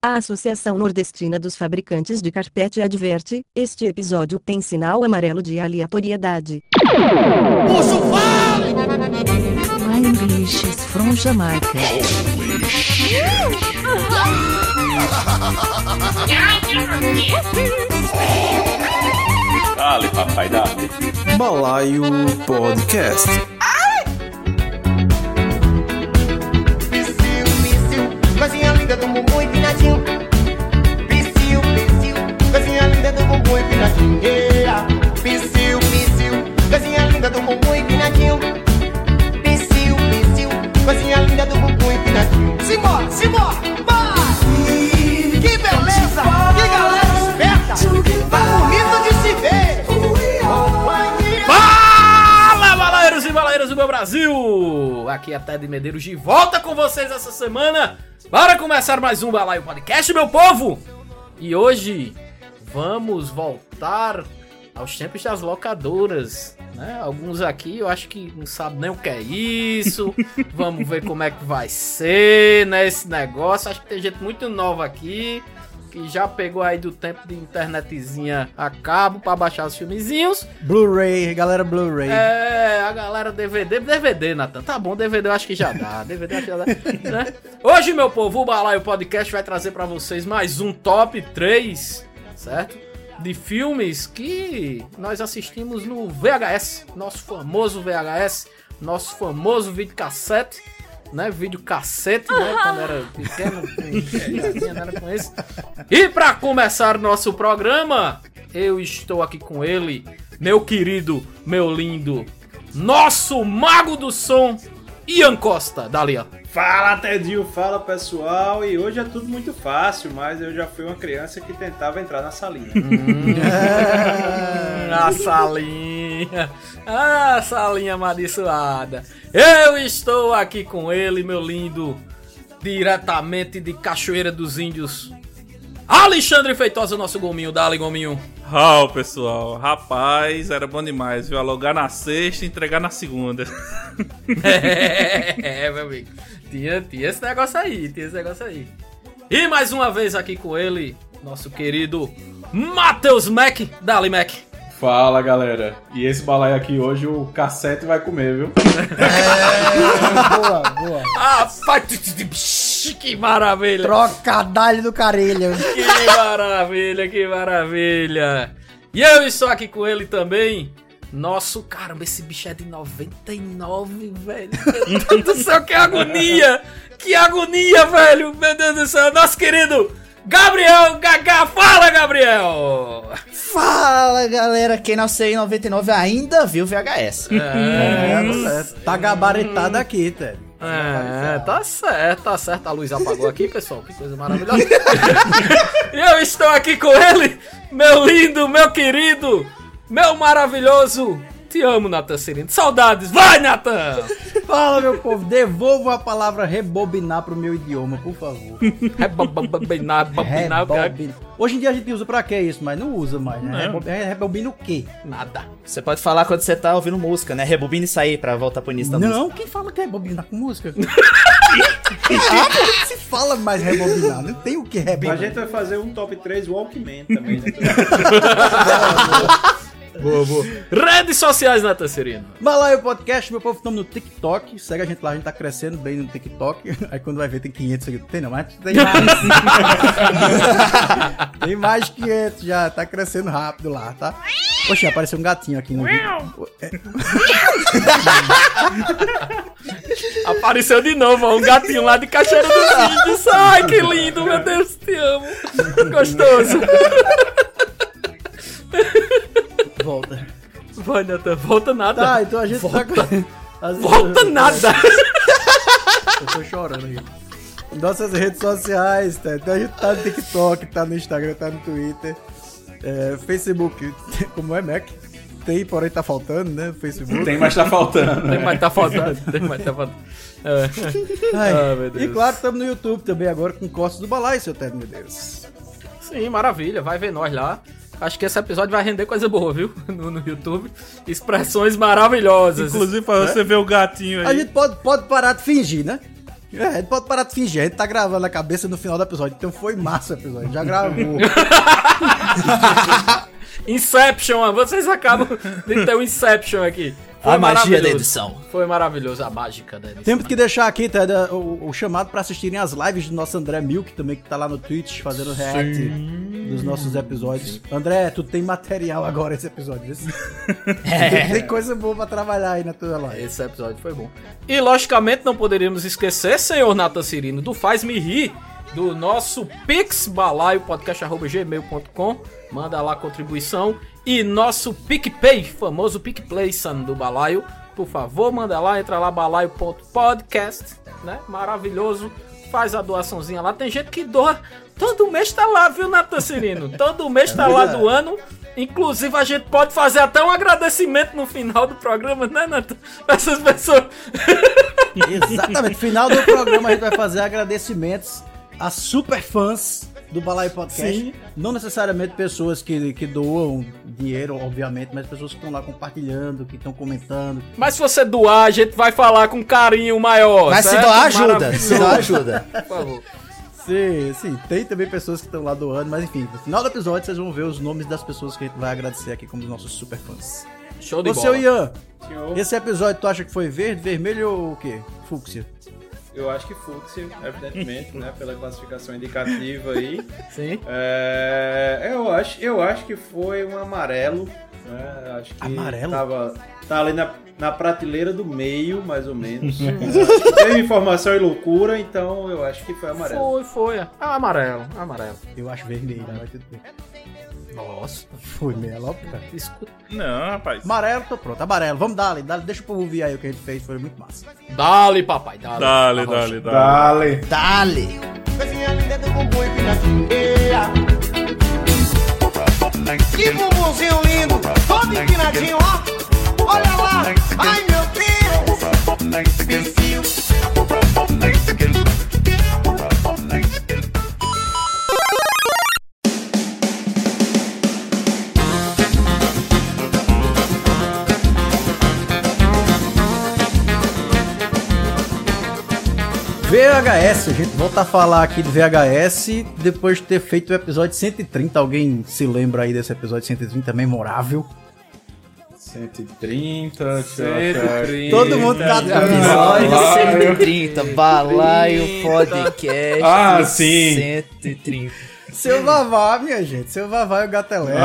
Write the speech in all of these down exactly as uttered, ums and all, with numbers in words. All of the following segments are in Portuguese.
A Associação Nordestina dos Fabricantes de Carpete adverte: este episódio tem sinal amarelo de aleatoriedade. Posso fale! My English is from Jamaica. Dale, papai, dale. Balaio Podcast. Pisciu, pisciu, coisinha linda do bumbum empinadinho. Pisciu, pisciu, coisinha linda do bumbum empinadinho. Yeah. Pisciu, pisciu, coisinha linda do bumbum empinadinho. Pisciu, pisciu, coisinha linda do bumbum empinadinho. Simbora, simbora, vai! Que beleza, que galera esperta, tá bonito de se ver. Fala, balaeiros e balaeiras do meu Brasil! Aqui é Ted Medeiros de volta com vocês essa semana para começar mais um Balaio Podcast, meu povo! E hoje vamos voltar aos tempos das locadoras, né? Alguns aqui eu acho que não sabem nem o que é isso. Vamos ver como é que vai ser, né, esse negócio. Acho que tem gente muito nova aqui que já pegou aí do tempo de internetzinha a cabo pra baixar os filmezinhos. Blu-ray, galera Blu-ray. É, a galera D V D, D V D, Nathan. Tá bom, D V D eu acho que já dá. D V D acho que já dá, né? Hoje, meu povo, o Balaio Podcast vai trazer pra vocês mais um top três, certo? De filmes que nós assistimos no V H S, nosso famoso V H S, nosso famoso videocassete, né? Videocassete, né? Quando era pequeno, com... não era com esse. E pra começar nosso programa, eu estou aqui com ele, meu querido, meu lindo, nosso mago do som, Ian Costa. Dali, ó. Fala, Tedinho, fala, pessoal. E hoje é tudo muito fácil, mas eu já fui uma criança que tentava entrar na salinha. Hum, a salinha. A salinha amaldiçoada. Eu estou aqui com ele, meu lindo, diretamente de Cachoeira dos Índios, Alexandre Feitosa, nosso gominho. Dali, gominho. Ó, oh, pessoal, rapaz, era bom demais, viu? Alugar na sexta e entregar na segunda. É, é, meu amigo. Tinha, tinha esse negócio aí, tinha esse negócio aí. E mais uma vez aqui com ele, nosso querido Matheus Mac. Dali, Mac. Fala, galera. E esse balaio aqui hoje o cassete vai comer, viu? É, boa, boa. Ah, que maravilha. Trocadalho do Carelha. Que maravilha, que maravilha. E eu estou aqui com ele também. Nosso, caramba, esse bicho é de noventa e nove, velho. Meu Deus do céu, que agonia. Que agonia, velho. Meu Deus do céu. Nosso querido Gabriel Gagá. Fala, Gabriel. Fala, galera. Quem nasceu em noventa e nove ainda viu V H S. É, é, tá gabaritado aqui, Ted. É, tá certo, tá certo. A luz apagou aqui, pessoal. Que coisa maravilhosa. E eu estou aqui com ele, meu lindo, meu querido, meu maravilhoso. Te amo, Nathan Serino. Saudades. Vai, Nathan! Fala, meu povo. Devolva a palavra rebobinar pro meu idioma, por favor. Rebobinar, rebobinar. Rebobin... Hoje em dia a gente usa pra que isso, mas não usa mais, né? Rebob... Rebobina o quê? Nada. Você pode falar quando você tá ouvindo música, né? Rebobina isso aí pra voltar pro início da música. Não, quem fala que é rebobinar com música? Se fala mais rebobinar, não tem o que rebobinar. A gente vai fazer um top três Walkman também, né? Boa, boa. Redes sociais, Nathan Serino. Balaio Podcast, meu povo, estamos no TikTok. Segue a gente lá, a gente tá crescendo bem no TikTok. Aí quando vai ver tem quinhentos seguidores. Tem não, mas tem mais. Tem mais de quinhentos já, tá crescendo rápido lá, tá? Poxa, apareceu um gatinho aqui no vídeo. Apareceu de novo, ó, um gatinho lá de Cachoeira dos Índios. Ai, que lindo, meu Deus, te amo. Gostoso. Volta. Vai, Nathan, volta nada. Tá, então a gente volta. tá... Volta eu... nada. Eu tô chorando aqui. Nossas redes sociais, tá? Então a gente tá no TikTok, tá no Instagram, tá no Twitter, é, Facebook, como é, Mac? Tem, porém tá faltando, né? Facebook. Tem, mas tá faltando. Tem, mas tá faltando. Tem, mas tá faltando. É. Ai, ah, meu Deus. E claro, estamos no YouTube também agora com Costas do Balaio, seu Ted Medeiros. Sim, maravilha. Vai ver nós lá. Acho que esse episódio vai render coisa boa, viu? No, no YouTube. Expressões maravilhosas. Inclusive pra né? você ver o gatinho aí. A gente pode, pode parar de fingir, né? É, a gente pode parar de fingir, a gente tá gravando a cabeça no final do episódio, então foi massa o episódio, já gravou. Inception, vocês acabam de ter um Inception aqui. Foi A magia da maravilhoso. edição. Foi maravilhoso, a mágica da edição. Temos que deixar aqui, Ted, o, o chamado pra assistirem as lives do nosso André Milk também, que tá lá no Twitch fazendo react dos nossos episódios. André, tu tem material agora esse episódio, viu? É. Tem coisa boa pra trabalhar aí na tua live. Esse episódio foi bom. E, logicamente, não poderíamos esquecer, senhor Nathan Cirino, do Faz Me Rir, do nosso Pix Balaio, podcast arroba gmail ponto com. Manda lá a contribuição. E nosso PicPay, famoso PicPlay, son, do Balaio. Por favor, manda lá, entra lá, balaio ponto podcast, né? Maravilhoso. Faz a doaçãozinha lá. Tem gente que doa. Todo mês tá lá, viu, Nathan Cirino? Todo mês tá lá doando. Inclusive, a gente pode fazer até um agradecimento no final do programa, né, Nathan? Pra essas pessoas. Exatamente, no final do programa a gente vai fazer agradecimentos a super fãs do Balaio Podcast. Sim. Não necessariamente pessoas que, que doam dinheiro, obviamente, mas pessoas que estão lá compartilhando, que estão comentando. Mas se você doar, a gente vai falar com carinho maior. Mas se certo? doar, ajuda. Maravilhoso. Se doar, ajuda. Por favor. Sim, sim, tem também pessoas que estão lá doando, mas enfim, no final do episódio vocês vão ver os nomes das pessoas que a gente vai agradecer aqui como nossos super fãs. Show de Ô, bola. seu Ian, Senhor, esse episódio tu acha que foi verde, vermelho ou o quê? Fúcsia? eu acho que fúcsia, evidentemente, né? Pela classificação indicativa aí. Sim. É, eu, acho, eu acho que foi um amarelo. Né? Acho que Amarelo? Tava, tá ali na, na prateleira do meio, mais ou menos. É, teve informação e loucura, então eu acho que foi amarelo. Foi, foi. Ah, amarelo, amarelo. Eu acho vermelho, mas tudo bem. Nossa. Foi meia loucura. Escuta. Não, rapaz. Amarelo, tô pronto. Amarelo, vamos dar ali, deixa o povo ver aí o que a gente fez, foi muito massa. Dale, papai, dale. Dale, Arrocha. dale, dale. Dale. Dale. Coisinha linda do bumbum empinadinho. Que bumbumzinho lindo, todo empinadinho, ó. Olha lá, ai meu Deus. Vicio. V H S, a gente volta a falar aqui do V H S depois de ter feito o episódio cento e trinta. Alguém se lembra aí desse episódio cento e trinta memorável? cento e trinta, cento e trinta. Todo mundo catando. Episódio cento e trinta, Balaio Podcast. Ah, sim. cento e trinta. Seu Vavá, minha gente. Seu Vavá e o Gato Elétrico.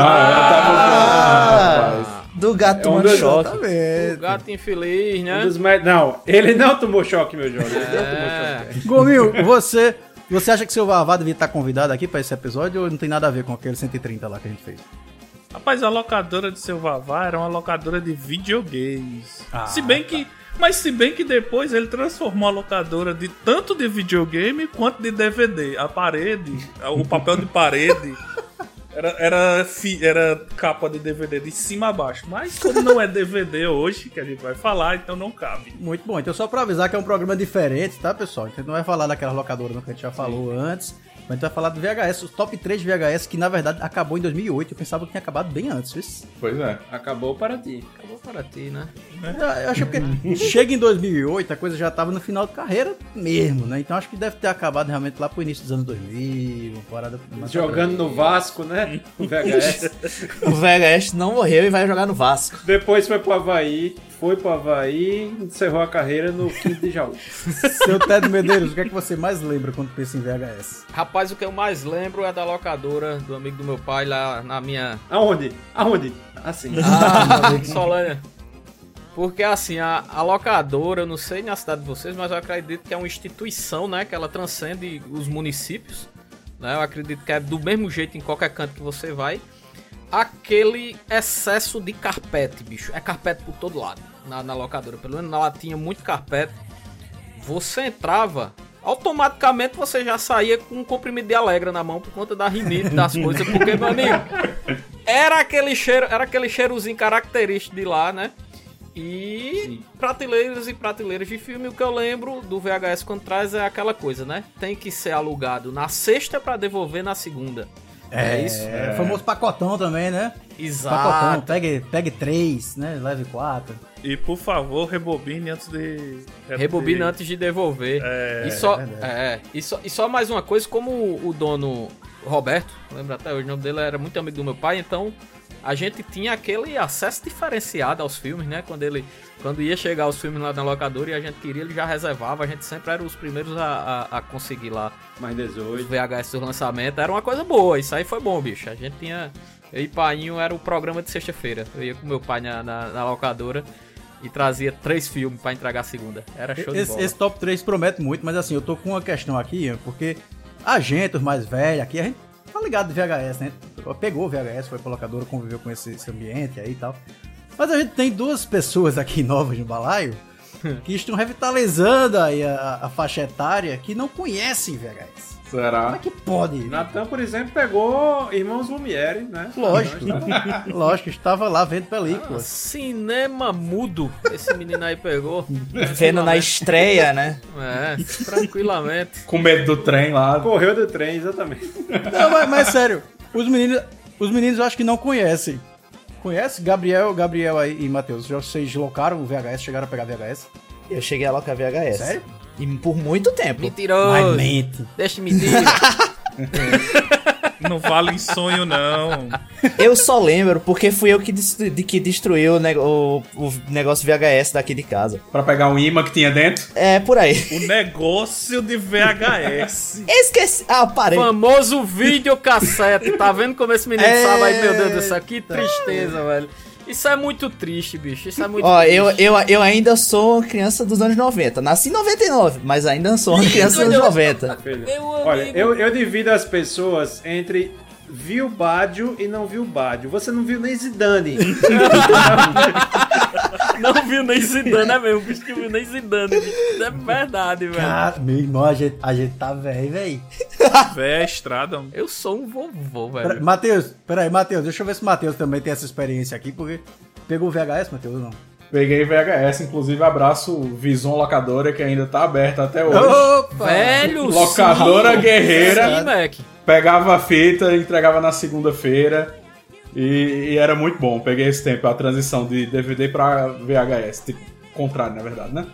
Ah, do gato É um One dos- Shot. Exatamente. Gato infeliz, Um né? dos mais- Não, ele não tomou choque, meu jovem. Ele não tomou É. choque. Gominho, você, você acha que seu Vavá devia estar convidado aqui pra esse episódio ou não tem nada a ver com aquele cento e trinta lá que a gente fez? Rapaz, a locadora de seu Vavá era uma locadora de videogames. Ah, se bem que. Mas se bem que depois ele transformou a locadora de tanto de videogame quanto de D V D. A parede, o papel de parede era, era, fi- era capa de D V D de cima a baixo. Mas como não é D V D hoje, que a gente vai falar, então não cabe. Muito bom. Então só pra avisar que é um programa diferente, tá, pessoal? Então não vai falar daquela locadora que a gente já falou antes. Mas a gente vai falar do V H S, o top três V H S, que na verdade acabou em dois mil e oito. Eu pensava que tinha acabado bem antes, viu? Pois é. Acabou para ti. Acabou para ti, né? Eu, eu acho que chega em dois mil e oito, a coisa já tava no final de carreira mesmo, né? Então acho que deve ter acabado realmente lá pro início dos anos dois mil, uma parada... mais pra Jogando no Vasco, né? O V H S. O V H S não morreu e vai jogar no Vasco. Depois foi pro Havaí. Foi pro Havaí e encerrou a carreira no quinto de Jaú. frente. Seu Ted Medeiros, o que é que você mais lembra quando pensa em V H S? Rapaz, o que eu mais lembro é da locadora do amigo do meu pai lá na minha... Aonde? Aonde? Assim. Ah, Solânia. Porque assim, a, a locadora, eu não sei na cidade de vocês, mas eu acredito que é uma instituição, né? Que ela transcende os municípios. Né? Eu acredito que é do mesmo jeito em qualquer canto que você vai. Aquele excesso de carpete, bicho. É carpete por todo lado na, na locadora. Pelo menos ela tinha muito carpete. Você entrava, automaticamente você já saía com um comprimido de Alegra na mão por conta da rinite das coisas. Porque, meu amigo, era aquele cheiro, era aquele cheirozinho característico de lá, né? E Sim. prateleiras e prateleiras de filme. O que eu lembro do V H S quando traz é aquela coisa, né? Tem que ser alugado na sexta pra devolver na segunda. É, isso? É, o famoso pacotão também, né? Pacotão, Exato. pegue, pegue três, né? Leve quatro. E por favor, rebobine antes de. Rebobina antes de devolver. É, e, só, é verdade. é, e, só, e só mais uma coisa, como o, o dono Roberto, lembro até hoje, o nome dele era muito amigo do meu pai, então a gente tinha aquele acesso diferenciado aos filmes, né? Quando ele quando ia chegar os filmes lá na locadora e a gente queria, ele já reservava, a gente sempre era os primeiros a, a, a conseguir lá Mais os dezoito. V H S do lançamento. Era uma coisa boa, isso aí foi bom, bicho. A gente tinha... Eu e Painho era o programa de sexta-feira. Eu ia com meu pai na, na, na locadora e trazia três filmes pra entregar a segunda. Era show de Esse, bola. esse top três promete muito, mas assim, eu tô com uma questão aqui, porque a gente, os mais velhos aqui, a gente tá ligado de V H S, né? Pegou o V H S, foi pra locadora, conviveu com esse, esse ambiente aí e tal. Mas a gente tem duas pessoas aqui novas no balaio que estão revitalizando aí a, a faixa etária que não conhecem V H S. Como Será? é que pode? Natan, por exemplo, pegou Irmãos Lumière, né? Lógico, lógico, estava lá vendo Ah, películas. cinema mudo. Esse menino aí pegou. Vendo na estreia, né? É, tranquilamente. Com medo do trem lá. Correu do trem, exatamente. Não, mas, mas sério, os meninos, os meninos eu acho que não conhecem. Conhece? Gabriel, Gabriel aí e Matheus, já vocês locaram o V H S, chegaram a pegar V H S? Eu cheguei a locar V H S. Sério? E por muito tempo. Mentiroso. mente. Deixa me mentir. Não vale em sonho, não. Eu só lembro porque fui eu que, destru- de que destruiu o, neg- o- o negócio V H S daqui de casa. Pra pegar um imã que tinha dentro. É, por aí. O negócio de V H S. Esqueci. Ah, parei. Famoso videocassete. Tá vendo como esse menino É. sabe aí? Meu Deus do céu, que tristeza, velho. Isso é muito triste, bicho. Isso é muito Ó, triste. eu, eu, eu ainda sou uma criança dos anos noventa. Nasci em noventa e nove, mas ainda sou uma criança dos anos noventa. Filho. Meu Olha, amigo. eu, eu divido as pessoas entre viu Bádio e não viu Bádio. Você não viu nem Zidane. Não viu nem Zidane, é mesmo. Bicho que viu nem Zidane. Bicho. É verdade, velho. Cara, meu irmão, a gente, a gente tá velho, velho. Véia estrada. Eu sou um vovô, Pera- velho. Matheus, peraí, Matheus, deixa eu ver se o Matheus também tem essa experiência aqui, porque pegou o V H S, Matheus, ou não? Peguei V H S, inclusive abraço o Vison Locadora, que ainda tá aberta até hoje. Opa! Velho, Locadora sim. guerreira. Sim, Mac. Pegava a fita, entregava na segunda-feira. E, e era muito bom. Peguei esse tempo, a transição de D V D pra V H S. Tipo, contrário, na verdade, né?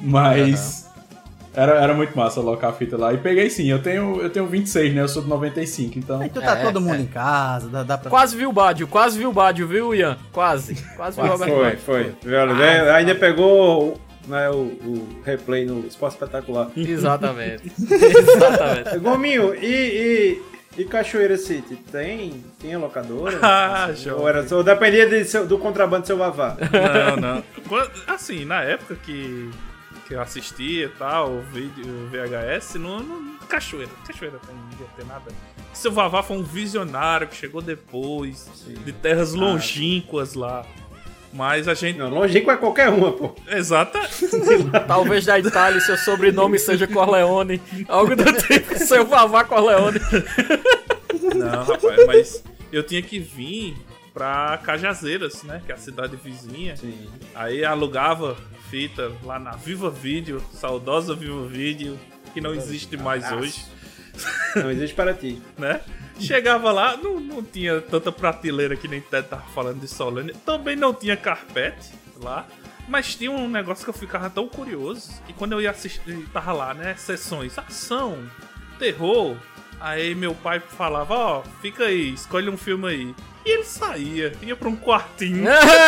Mas era, era muito massa alocar a fita lá. E peguei sim, eu tenho, eu tenho vinte e seis, né? Eu sou de noventa e cinco, então... Então tá É, todo mundo é. em casa, dá, dá pra... Quase viu o Bádio, quase viu o Bádio, viu, Ian? Quase. Quase viu o Roberto Foi, Bádio. foi. Olha, né, ainda pegou né, o, o replay no Esporte Espetacular. Exatamente. Exatamente. Gominho, e, e, e Cachoeira City? Tem, tem locadora? Ah, Ou, jovem. era, ou dependia de seu- do contrabando do seu Vavá? Não, não. Quando- Assim, na época que, que eu assistia e tal, o vídeo o V H S, não, não, Cachoeira. Cachoeira tem, não devia ter nada. Seu Vavá foi um visionário que chegou depois, de terras longínquas lá. Mas a gente. Não, longínqua é qualquer uma, pô. Exata. Talvez da Itália seu sobrenome seja Corleone. Algo do tipo, seu Vavá Corleone. Não, rapaz, mas eu tinha que vir pra Cajazeiras, né? Que é a cidade vizinha. Sim. Aí alugava fita lá na Viva Vídeo, saudosa Viva Vídeo, que não existe mais hoje, Não existe para ti. né? Chegava lá, não, não tinha tanta prateleira que nem Ted tava falando de Solane. Também não tinha carpete lá. Mas tinha um negócio que eu ficava tão curioso. E quando eu ia assistir, tava lá, né? Sessões, ação, terror. Aí meu pai falava, ó, fica aí, escolhe um filme aí. E ele saía, ia pra um quartinho.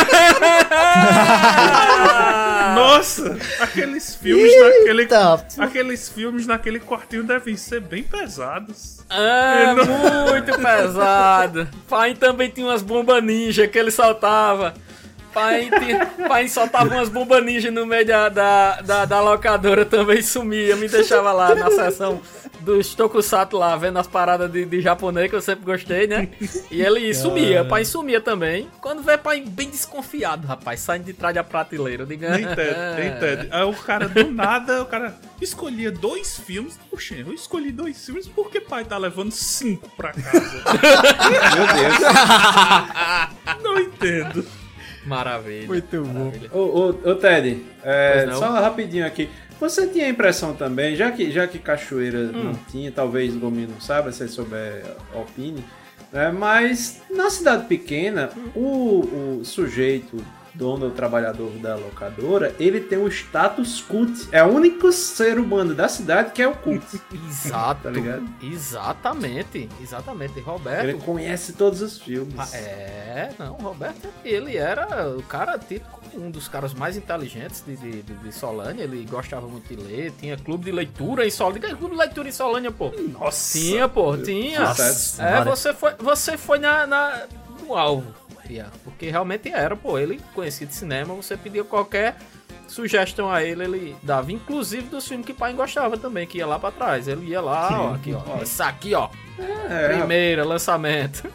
Nossa, aqueles filmes naquele. Eita. Aqueles filmes naquele quartinho devem ser bem pesados. Ah, muito pesado. Pai também tinha umas bombas ninja que ele soltava. Pai, tinha, pai soltava umas bombas ninja no meio da, da, da, da locadora, também sumia, me deixava lá na seção dos tokusatsu lá, vendo as paradas de, de japonês que eu sempre gostei, né? E ele sumia, pai sumia também. Quando vê pai bem desconfiado, rapaz, saindo de trás da prateleira. Eu digo, Nem entende, nem entende. Aí o cara, do nada, o cara escolhia dois filmes. Puxa, eu escolhi dois filmes porque pai tá levando cinco pra casa. Meu Deus. Não entendo. Maravilha. Muito bom. Maravilha. Ô, ô, ô Ted, é, Pois não. só rapidinho aqui. Você tinha a impressão também, já que, já que Cachoeira hum. não tinha, talvez o Gominho não saiba, se ele souber, opine, né? Mas na cidade pequena, o, o sujeito, dono ou trabalhador da locadora, ele tem o status cult. É o único ser humano da cidade que é o cult. Exato. Tá ligado? Exatamente. Exatamente. Roberto... Ele conhece todos os filmes. É, não, Roberto, ele era o cara típico, um dos caras mais inteligentes de, de, de, de Solânia. Ele gostava muito de ler, tinha clube de leitura em Solânia. Clube de leitura em Solânia, pô. Nossa. Tinha, pô, tinha. Nossa, é, você foi, você foi na, na, no alvo. Porque realmente era, pô, ele conhecia de cinema, você pedia qualquer sugestão a ele, ele dava, inclusive dos filmes que o pai gostava também, que ia lá pra trás, ele ia lá, ó, aqui, ó, isso aqui, ó, é, primeira, lançamento.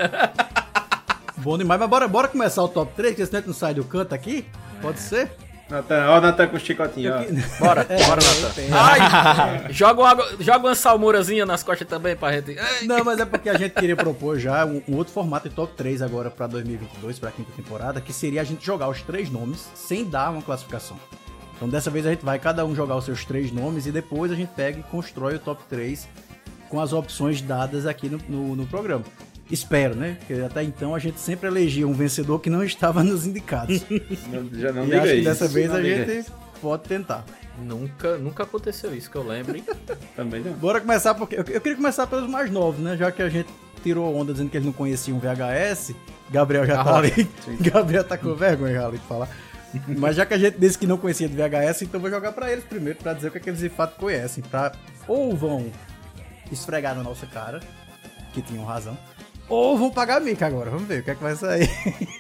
Bom demais, mas bora, bora começar o top três, que esse não sai do canto aqui, pode ser? Natan, ó o Natan com o chicotinho, ó. Bora, é, bora, Natan. Ai, joga, uma, joga uma salmourazinha nas costas também pra gente. Ai. Não, mas é porque a gente queria propor já um, um outro formato de top três agora pra dois mil e vinte e dois, pra quinta temporada, que seria a gente jogar os três nomes sem dar uma classificação. Então dessa vez a gente vai cada um jogar os seus três nomes e depois a gente pega e constrói o top três com as opções dadas aqui no, no, no programa. Espero, né? Porque até então a gente sempre elegia um vencedor que não estava nos indicados. Não, já não e diga acho que isso. dessa vez não a diga. gente pode tentar. Nunca, nunca aconteceu isso que eu lembre. Também não. Bora começar, porque eu, eu queria começar pelos mais novos, né? Já que a gente tirou onda dizendo que eles não conheciam o V H S, Gabriel já ah, tá ali. Sim. Gabriel tá com vergonha já ali de falar. Mas já que a gente disse que não conhecia do V H S, então vou jogar pra eles primeiro, pra dizer o que, é que eles de fato conhecem. Pra, ou vão esfregar na nossa cara, que tinham razão, ou vão pagar mica agora. Vamos ver o que é que vai sair.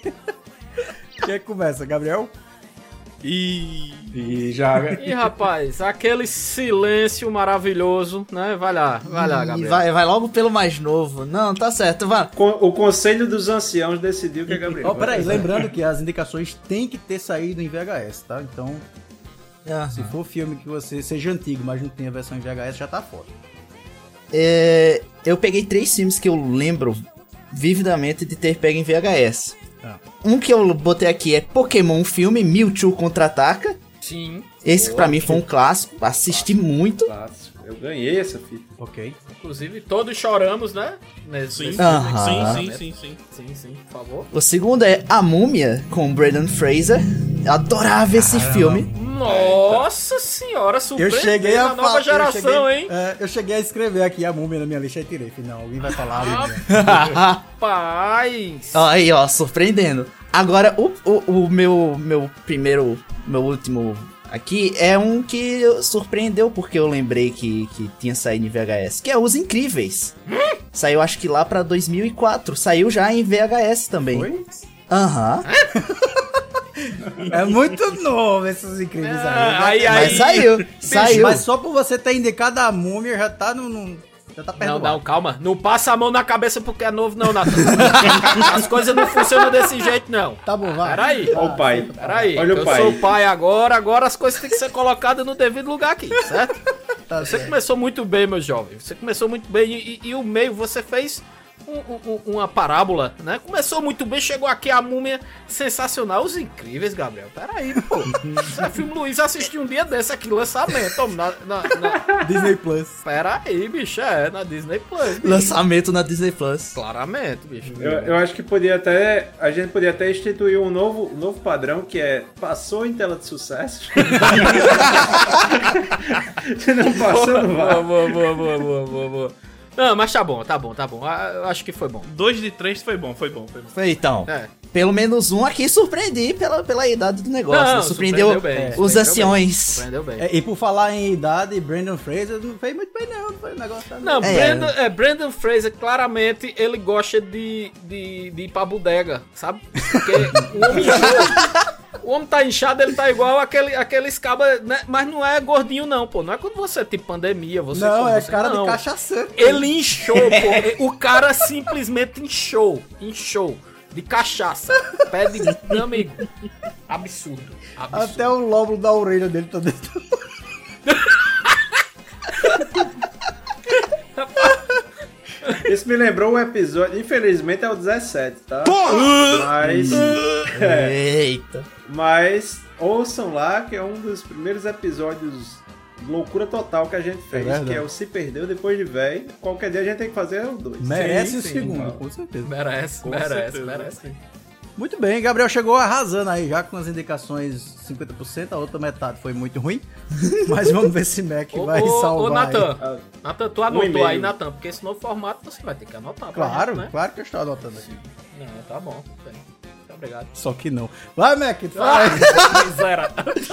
Quem é que começa, Gabriel? E... e já... Ih, rapaz, aquele silêncio maravilhoso, né? Vai lá, vai lá, Gabriel. Vai, vai logo pelo mais novo. Não, tá certo, vai. O Conselho dos Anciãos decidiu que é Gabriel. Ó, oh, peraí, lembrando que as indicações têm que ter saído em V H S, tá? Então, uhum. se for filme que você seja antigo, mas não tenha versão em V H S, já tá fora. É, eu peguei três filmes que eu lembro vividamente de ter pego em V H S. Ah. Um que eu botei aqui é Pokémon filme, Mewtwo Contra-Ataca. Sim. Esse pra mim foi um clássico, assisti clássico, muito. Clássico. Eu ganhei essa fita. Ok. Inclusive, todos choramos, né? Nesse, sim. Nesse uh-huh. sim, sim, sim, sim. Sim, sim, por favor. O segundo é A Múmia, com Brendan Fraser. Eu adorava esse Caramba. filme. Nossa senhora, surpreendeu eu cheguei a a nova falar, geração, eu cheguei, hein? É, eu cheguei a escrever aqui A Múmia na minha lista e tirei. Não, alguém vai falar. Rapaz! Aí, ó, surpreendendo. Agora, o, o, o meu, meu primeiro, meu último aqui é um que surpreendeu porque eu lembrei que, que tinha saído em V H S, que é Os Incríveis. Hum? Saiu acho que lá pra dois mil e quatro, saiu já em V H S também. Foi? Aham. Uhum. É muito novo esses Incríveis ah, aí. aí, aí. Mas saiu, saiu. Mas só por você ter indicado A Múmia já tá no... no... Tá não, não, calma. Não passa a mão na cabeça porque é novo, não, Natan. As coisas não funcionam desse jeito, não. Tá bom, vai. Peraí. Olha o pai. Peraí. Olha o eu pai. sou o pai agora, agora as coisas têm que ser colocadas no devido lugar aqui, certo? Tá você certo. começou muito bem, meu jovem. Você começou muito bem e, e, e o meio você fez um, um, uma parábola, né? Começou muito bem, chegou aqui a Múmia sensacional. Os Incríveis, Gabriel. Peraí, pô. Esse filme Luiz assistiu um dia desse aqui, lançamento, na, na, na... Disney Plus. Peraí, bicho, é, na Disney Plus. Bicho. Lançamento na Disney Plus. Claramente, bicho. Eu, eu acho que podia até. A gente podia até instituir um novo, um novo padrão que é passou em tela de sucesso. Se não passou, não vai. Boa, boa, boa, boa, boa, boa. Não, mas tá bom, tá bom, tá bom. Eu acho que foi bom. Dois de três foi bom, foi bom, foi bom. Foi então. É. Pelo menos um aqui surpreendi pela, pela idade do negócio. Não, surpreendeu, surpreendeu bem, os surpreendeu anciões. Bem, surpreendeu bem. É, e por falar em idade, Brendan Fraser não fez muito bem não, não foi um negócio... Tá Não, É. Brandon, é, Brendan Fraser, claramente, ele gosta de, de, de ir pra bodega, sabe? Porque o homem inchou. O homem tá inchado, ele tá igual aquele, aqueles cabas, né? Mas não é gordinho não, pô. Não é quando você, tipo, pandemia, você... Não, come, é você, cara não. de cachaceiro. Ele inchou, pô. O cara simplesmente inchou. Inchou. De cachaça. Pé de... Meu amigo. Absurdo. Absurdo. Até o lóbulo da orelha dele tá dentro. Isso me lembrou um episódio. Infelizmente é o dezessete, tá? Mas. É, Eita. mas ouçam lá, que é um dos primeiros episódios loucura total que a gente fez, verdade. que é o Se Perdeu Depois de Véi. Qualquer dia a gente tem que fazer os dois. Merece Sim, o sim, segundo, mano. com certeza. Merece, Com merece, certeza. merece. Muito bem, Gabriel chegou arrasando aí já com as indicações cinquenta por cento, a outra metade foi muito ruim. Mas vamos ver se Mac Ô, vai ô, salvar. ô, Natan, Ah, Natan, tu um anotou e-mail. aí, Natan, porque esse novo formato você vai ter que anotar. aí. pra Claro, gente, né? claro que eu estou anotando aqui. Não, tá bom. Bem, muito obrigado. Só que não. Vai, Mac, Ah, fala. miséria.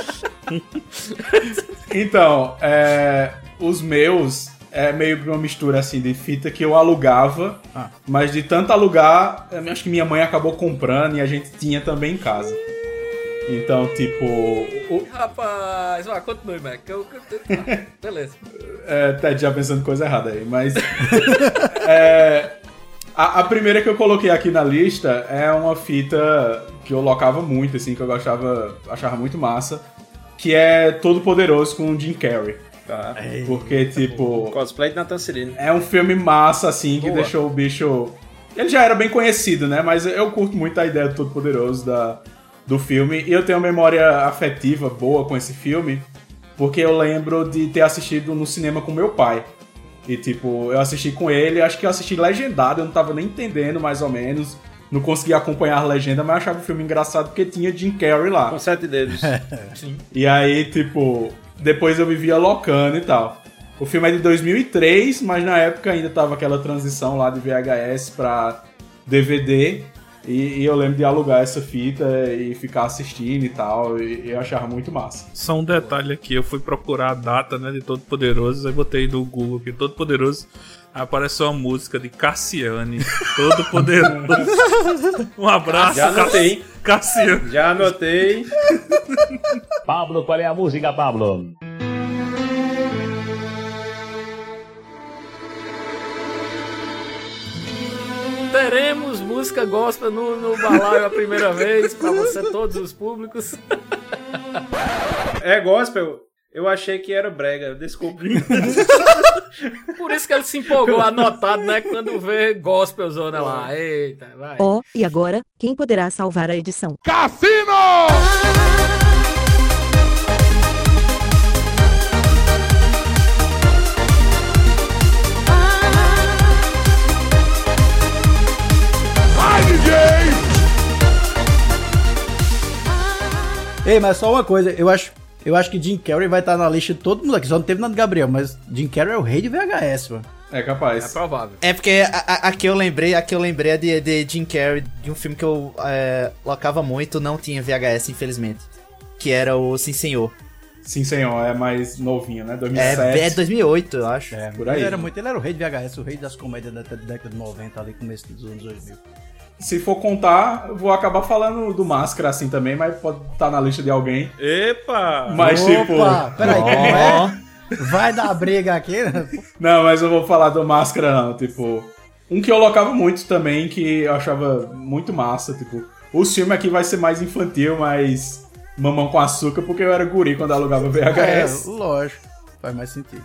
Então, é, os meus é meio que uma mistura assim de fita que eu alugava, Ah. mas de tanto alugar, eu acho que minha mãe acabou comprando e a gente tinha também em casa. Então, tipo, o, Rapaz, vai, continue, Mac. Eu, eu, eu, beleza. é, Ted já pensando coisa errada aí, mas é, a, a primeira que eu coloquei aqui na lista é uma fita que eu locava muito, assim, que eu gostava, achava muito massa, que é Todo Poderoso com o Jim Carrey. Tá. Porque, tipo, Cosplay de Nathan Cirino. é um filme massa, assim, que Boa. deixou o bicho... Ele já era bem conhecido, né? Mas eu curto muito a ideia do Todo Poderoso da, do filme. E eu tenho uma memória afetiva boa com esse filme, porque eu lembro de ter assistido no cinema com meu pai. E, tipo, eu assisti com ele, acho que eu assisti legendado, eu não tava nem entendendo, mais ou menos. Não conseguia acompanhar a legenda, mas eu achava o filme engraçado porque tinha Jim Carrey lá. Com sete dedos. E aí, tipo, depois eu vivia locando e tal. O filme é de dois mil e três, mas na época ainda tava aquela transição lá de V H S pra D V D. E, e eu lembro de alugar essa fita e ficar assistindo e tal. E, e eu achava muito massa. Só um detalhe aqui, eu fui procurar a data, né, de Todo Poderoso, aí botei no Google aqui, Todo Poderoso, aí apareceu uma música de Cassiane, Todo Poderoso. Um abraço, Já anotei. Cassiane. Já anotei. Pablo, qual é a música, Pablo? Teremos música gospel no, no balaio a primeira vez, pra você, todos os públicos. É gospel. Eu achei que era brega, desculpa. Por isso que ele se empolgou, anotado, né? Quando vê gospel zona lá. Eita, vai. Ó, e agora, quem poderá salvar a edição? Ei, mas só uma coisa, eu acho, eu acho que Jim Carrey vai estar na lista de todo mundo aqui, só não teve nada de Gabriel, mas Jim Carrey é o rei de V H S, mano. É É capaz. provável. É porque a, a, a que eu lembrei, a que eu lembrei é de, de Jim Carrey, de um filme que eu é, locava muito, não tinha V H S, infelizmente. Que era o Sim Senhor. Sim, senhor, é mais novinho, né? dois mil e É, sete. é dois mil e oito, eu acho. É, Por aí. Ele era muito, ele era o rei de V H S, o rei das comédias da da década de noventa, ali, começo dos anos dois mil. Se for contar, eu vou acabar falando do Máscara assim também, mas pode estar na lista de alguém. Epa! Mas tipo... Opa, peraí, como é? Vai dar briga aqui, né? Não, mas eu vou falar do Máscara não, tipo... Um que eu locava muito também, que eu achava muito massa, tipo... O filme aqui vai ser mais infantil, mais mamão com açúcar, porque eu era guri quando eu alugava V H S. É, lógico, faz mais sentido.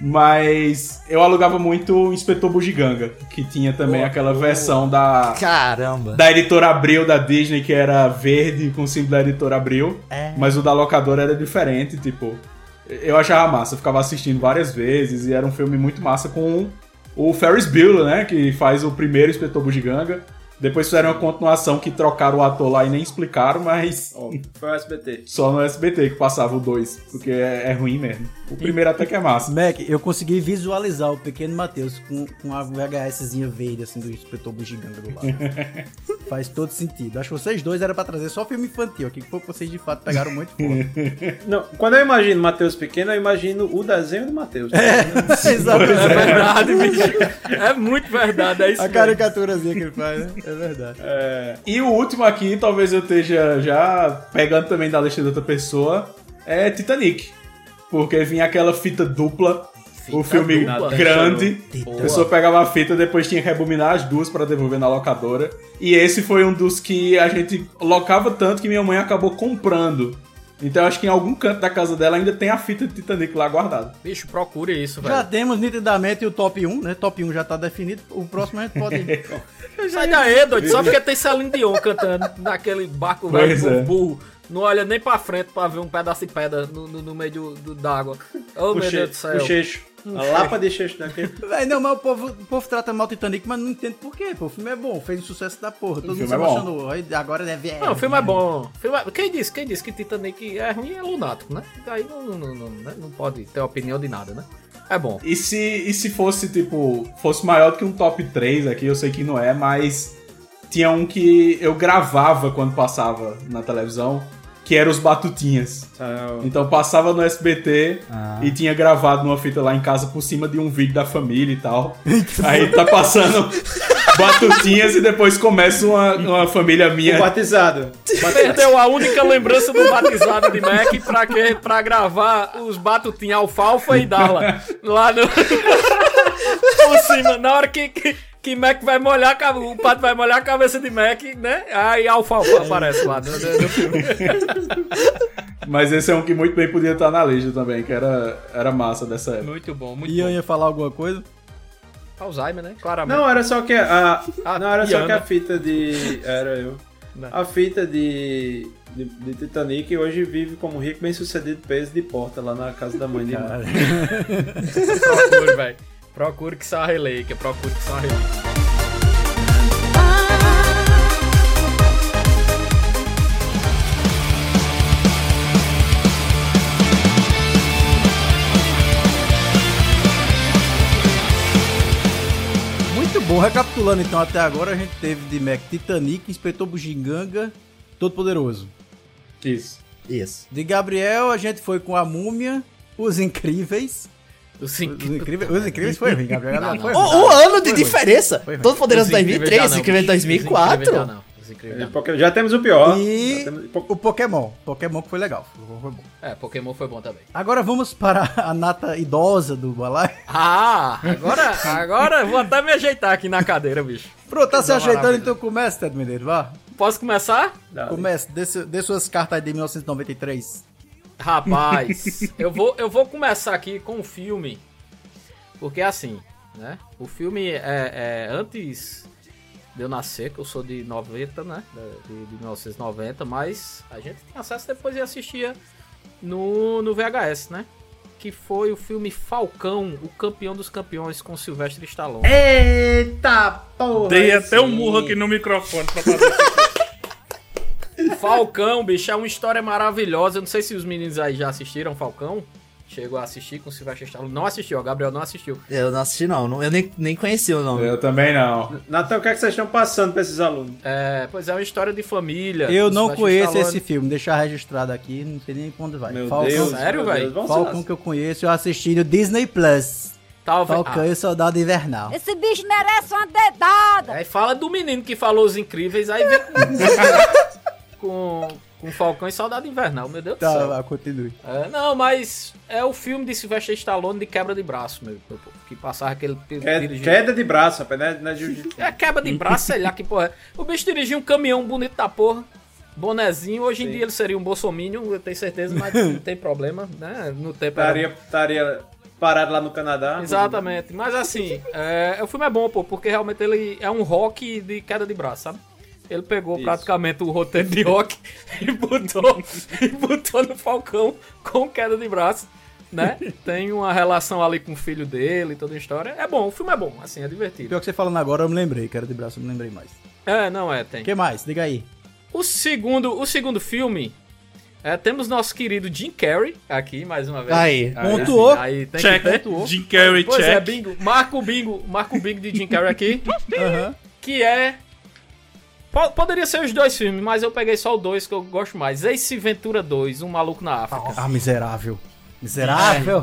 Mas eu alugava muito o Inspetor Bugiganga, que tinha também aquela versão da... Caramba. Da editora Abril da Disney, que era verde com o símbolo da editora Abril. É. Mas o da locadora era diferente, tipo... Eu achava massa, eu ficava assistindo várias vezes e era um filme muito massa com o Ferris Bueller, né? Que faz o primeiro Inspetor Bugiganga. Depois fizeram uma continuação que trocaram o ator lá e nem explicaram, mas Ó, foi o S B T. só no S B T que passava o dois, porque é, é ruim mesmo. O primeiro até que é massa. Mac, eu consegui visualizar o pequeno Matheus com, com a V H Szinha verde, assim, do Inspetor Bugiganga do lado. Faz todo sentido. Acho que vocês dois era pra trazer só filme infantil aqui, que foi que vocês de fato pegaram muito forte. Não, quando eu imagino Matheus pequeno, eu imagino o desenho do Matheus. É Exatamente. verdade, bicho. É muito verdade, é isso A mesmo. caricaturazinha que ele faz, né? É verdade. É, e o último aqui, talvez eu esteja já pegando também da lista de outra pessoa, é Titanic. Porque vinha aquela fita dupla, o filme dupla. grande. Boa. A pessoa pegava a fita, depois tinha que rebobinar as duas pra devolver na locadora. E esse foi um dos que a gente locava tanto que minha mãe acabou comprando. Então eu acho que em algum canto da casa dela ainda tem a fita de Titanic lá guardada. Bicho, procure isso, Já velho. temos nitidamente o top um, né? Top um já tá definido. O próximo a gente pode... Sai daí, doido. Só porque tem Celine Dion cantando naquele barco velho Pois é. burro. Não olha nem pra frente pra ver um pedaço de pedra no, no, no meio do, do- d'água. Oh, meu Deus do céu. O cheixo. A lapa de cheixo daquele. Véi, não, mas o povo, o povo trata mal o Titanic, mas não entende por quê. Pô, o filme é bom, fez um sucesso da porra. Todo mundo se filme é bom. emocionou. Aí agora deve... Não, o filme é bom. O filme é- Quem disse? Quem disse que Titanic é ruim é lunático, né? Aí não, não, não, não, né? Não pode ter opinião de nada, né? É bom. E se, e se fosse, tipo, fosse maior do que um top três aqui, eu sei que não é, mas tinha um que eu gravava quando passava na televisão, que era os Batutinhas. Então passava no S B T Ah. e tinha gravado numa fita lá em casa por cima de um vídeo da família e tal. Aí tá passando Batutinhas e depois começa uma, uma família minha. Batizado. Perdeu a única lembrança do batizado de Mac pra, quê? Pra gravar os batutinhos alfalfa e Dala. Lá no... por cima, na hora que... que... Que Mac vai molhar, a cabe- o pato vai molhar a cabeça de Mac, né? Aí alfalfa aparece lá no, no, no filme. Mas esse é um que muito bem podia estar na lista também, que era, era massa dessa época. Muito bom, muito Ian bom. ia falar alguma coisa? Alzheimer, né? Claramente. Não, era só que a. Ah, não, era só Iana. que a fita de. Era eu. Não. A fita de, de, de Titanic hoje vive como rico, bem sucedido peso de porta lá na casa da mãe de irmã. Procure, velho. Procure que são a relíquia, procure que são a relíquia. Muito bom. Recapitulando então até agora, a gente teve de Mac Titanic, Inspetor Bugiganga, Todo Poderoso. Isso. Isso. De Gabriel, a gente foi com a Múmia, Os Incríveis. Os Os Incríveis, Os Incríveis foi ruim, Gabriel. Não, foi não. ruim. O, o ano de Foi ruim. diferença. Foi ruim. Todo Poderoso Os dois mil e Incríveis três, já não, Incrível bicho. dois mil e Os Incríveis já quatro. não. Os Incríveis já não. Porque já temos o pior. E Já temos- o Pokémon. Pokémon que foi legal. Foi bom. É, Pokémon foi bom também. Agora vamos para a nata idosa do Balai. Ah, agora, agora eu vou até me ajeitar aqui na cadeira, bicho. Pronto, tá se Coisa ajeitando, maravilhosa. então comece, Ted Mendes, vá. Posso começar? Dá, Comece, dê, su- dê suas cartas aí de mil novecentos e noventa e três. Rapaz, eu vou, eu vou começar aqui com o filme, porque assim, né? O filme é, é antes de eu nascer, que eu sou de noventa, né? De, de mil novecentos e noventa, mas a gente tinha acesso depois e assistia no, no V H S, né? Que foi o filme Falcão, o campeão dos campeões, com Sylvester Stallone. Eita porra! Dei até um sim. murro aqui no microfone pra fazer isso. Falcão, bicho, é uma história maravilhosa. Eu não sei se os meninos aí já assistiram Falcão. Chegou a assistir com o Sylvester Stallone. Não assistiu, o Gabriel não assistiu. Eu não assisti, não. não- Eu nem, nem conheci o nome. Eu também não. Natan, o que é que vocês estão passando pra esses alunos? É, pois é, uma história de família. Eu O não Sylvester conheço Stallone- esse filme, deixar registrado aqui, não sei nem pra onde vai. Meu Falcão, Deus. sério, meu véi? Deus, vamos Falcão lá. que eu conheço, eu assisti no Disney Plus. Talvez. Falcão e o Soldado Invernal. Esse bicho merece uma dedada. Ah, aí fala do menino que falou Os Incríveis, aí vem com, com, com Falcão e Soldado Invernal, meu Deus do Tá, céu. vai, continue. É, não, mas é o filme de Sylvester Stallone de quebra de braço, meu, meu povo, que passava aquele... Queda, dirigindo- queda de braço, rapaz, né? Não é jiu-jitsu. É quebra de braço, sei lá que porra é. O bicho dirigia um caminhão bonito da porra, bonezinho. Hoje em Sim. dia ele seria um bolsominion, eu tenho certeza, mas não tem problema, né? No tempo era- Estaria, estaria parado lá no Canadá. Exatamente, mas assim, é, o filme é bom, pô, porque realmente ele é um rock de queda de braço, sabe? Ele pegou Isso. praticamente o roteiro de rock e botou, e botou no Falcão com queda de braço, né? Tem uma relação ali com o filho dele, toda a história. É bom, o filme é bom, assim, é divertido. Pior que você falando agora, eu me lembrei, que era de braço, eu me lembrei mais. É, não é, tem. O que mais? Diga aí. O segundo, o segundo filme, é, temos nosso querido Jim Carrey aqui, mais uma vez. Aí. Pontuou. Aí tem Check. que ter. Jim Carrey, Pois é, check. bingo. Marca o bingo, marca o bingo de Jim Carrey aqui. Aham. Que é... Po- Poderia ser os dois filmes, mas eu peguei só o dois que eu gosto mais. Ace Ventura dois, Um Maluco na África. Ah, miserável. Miserável.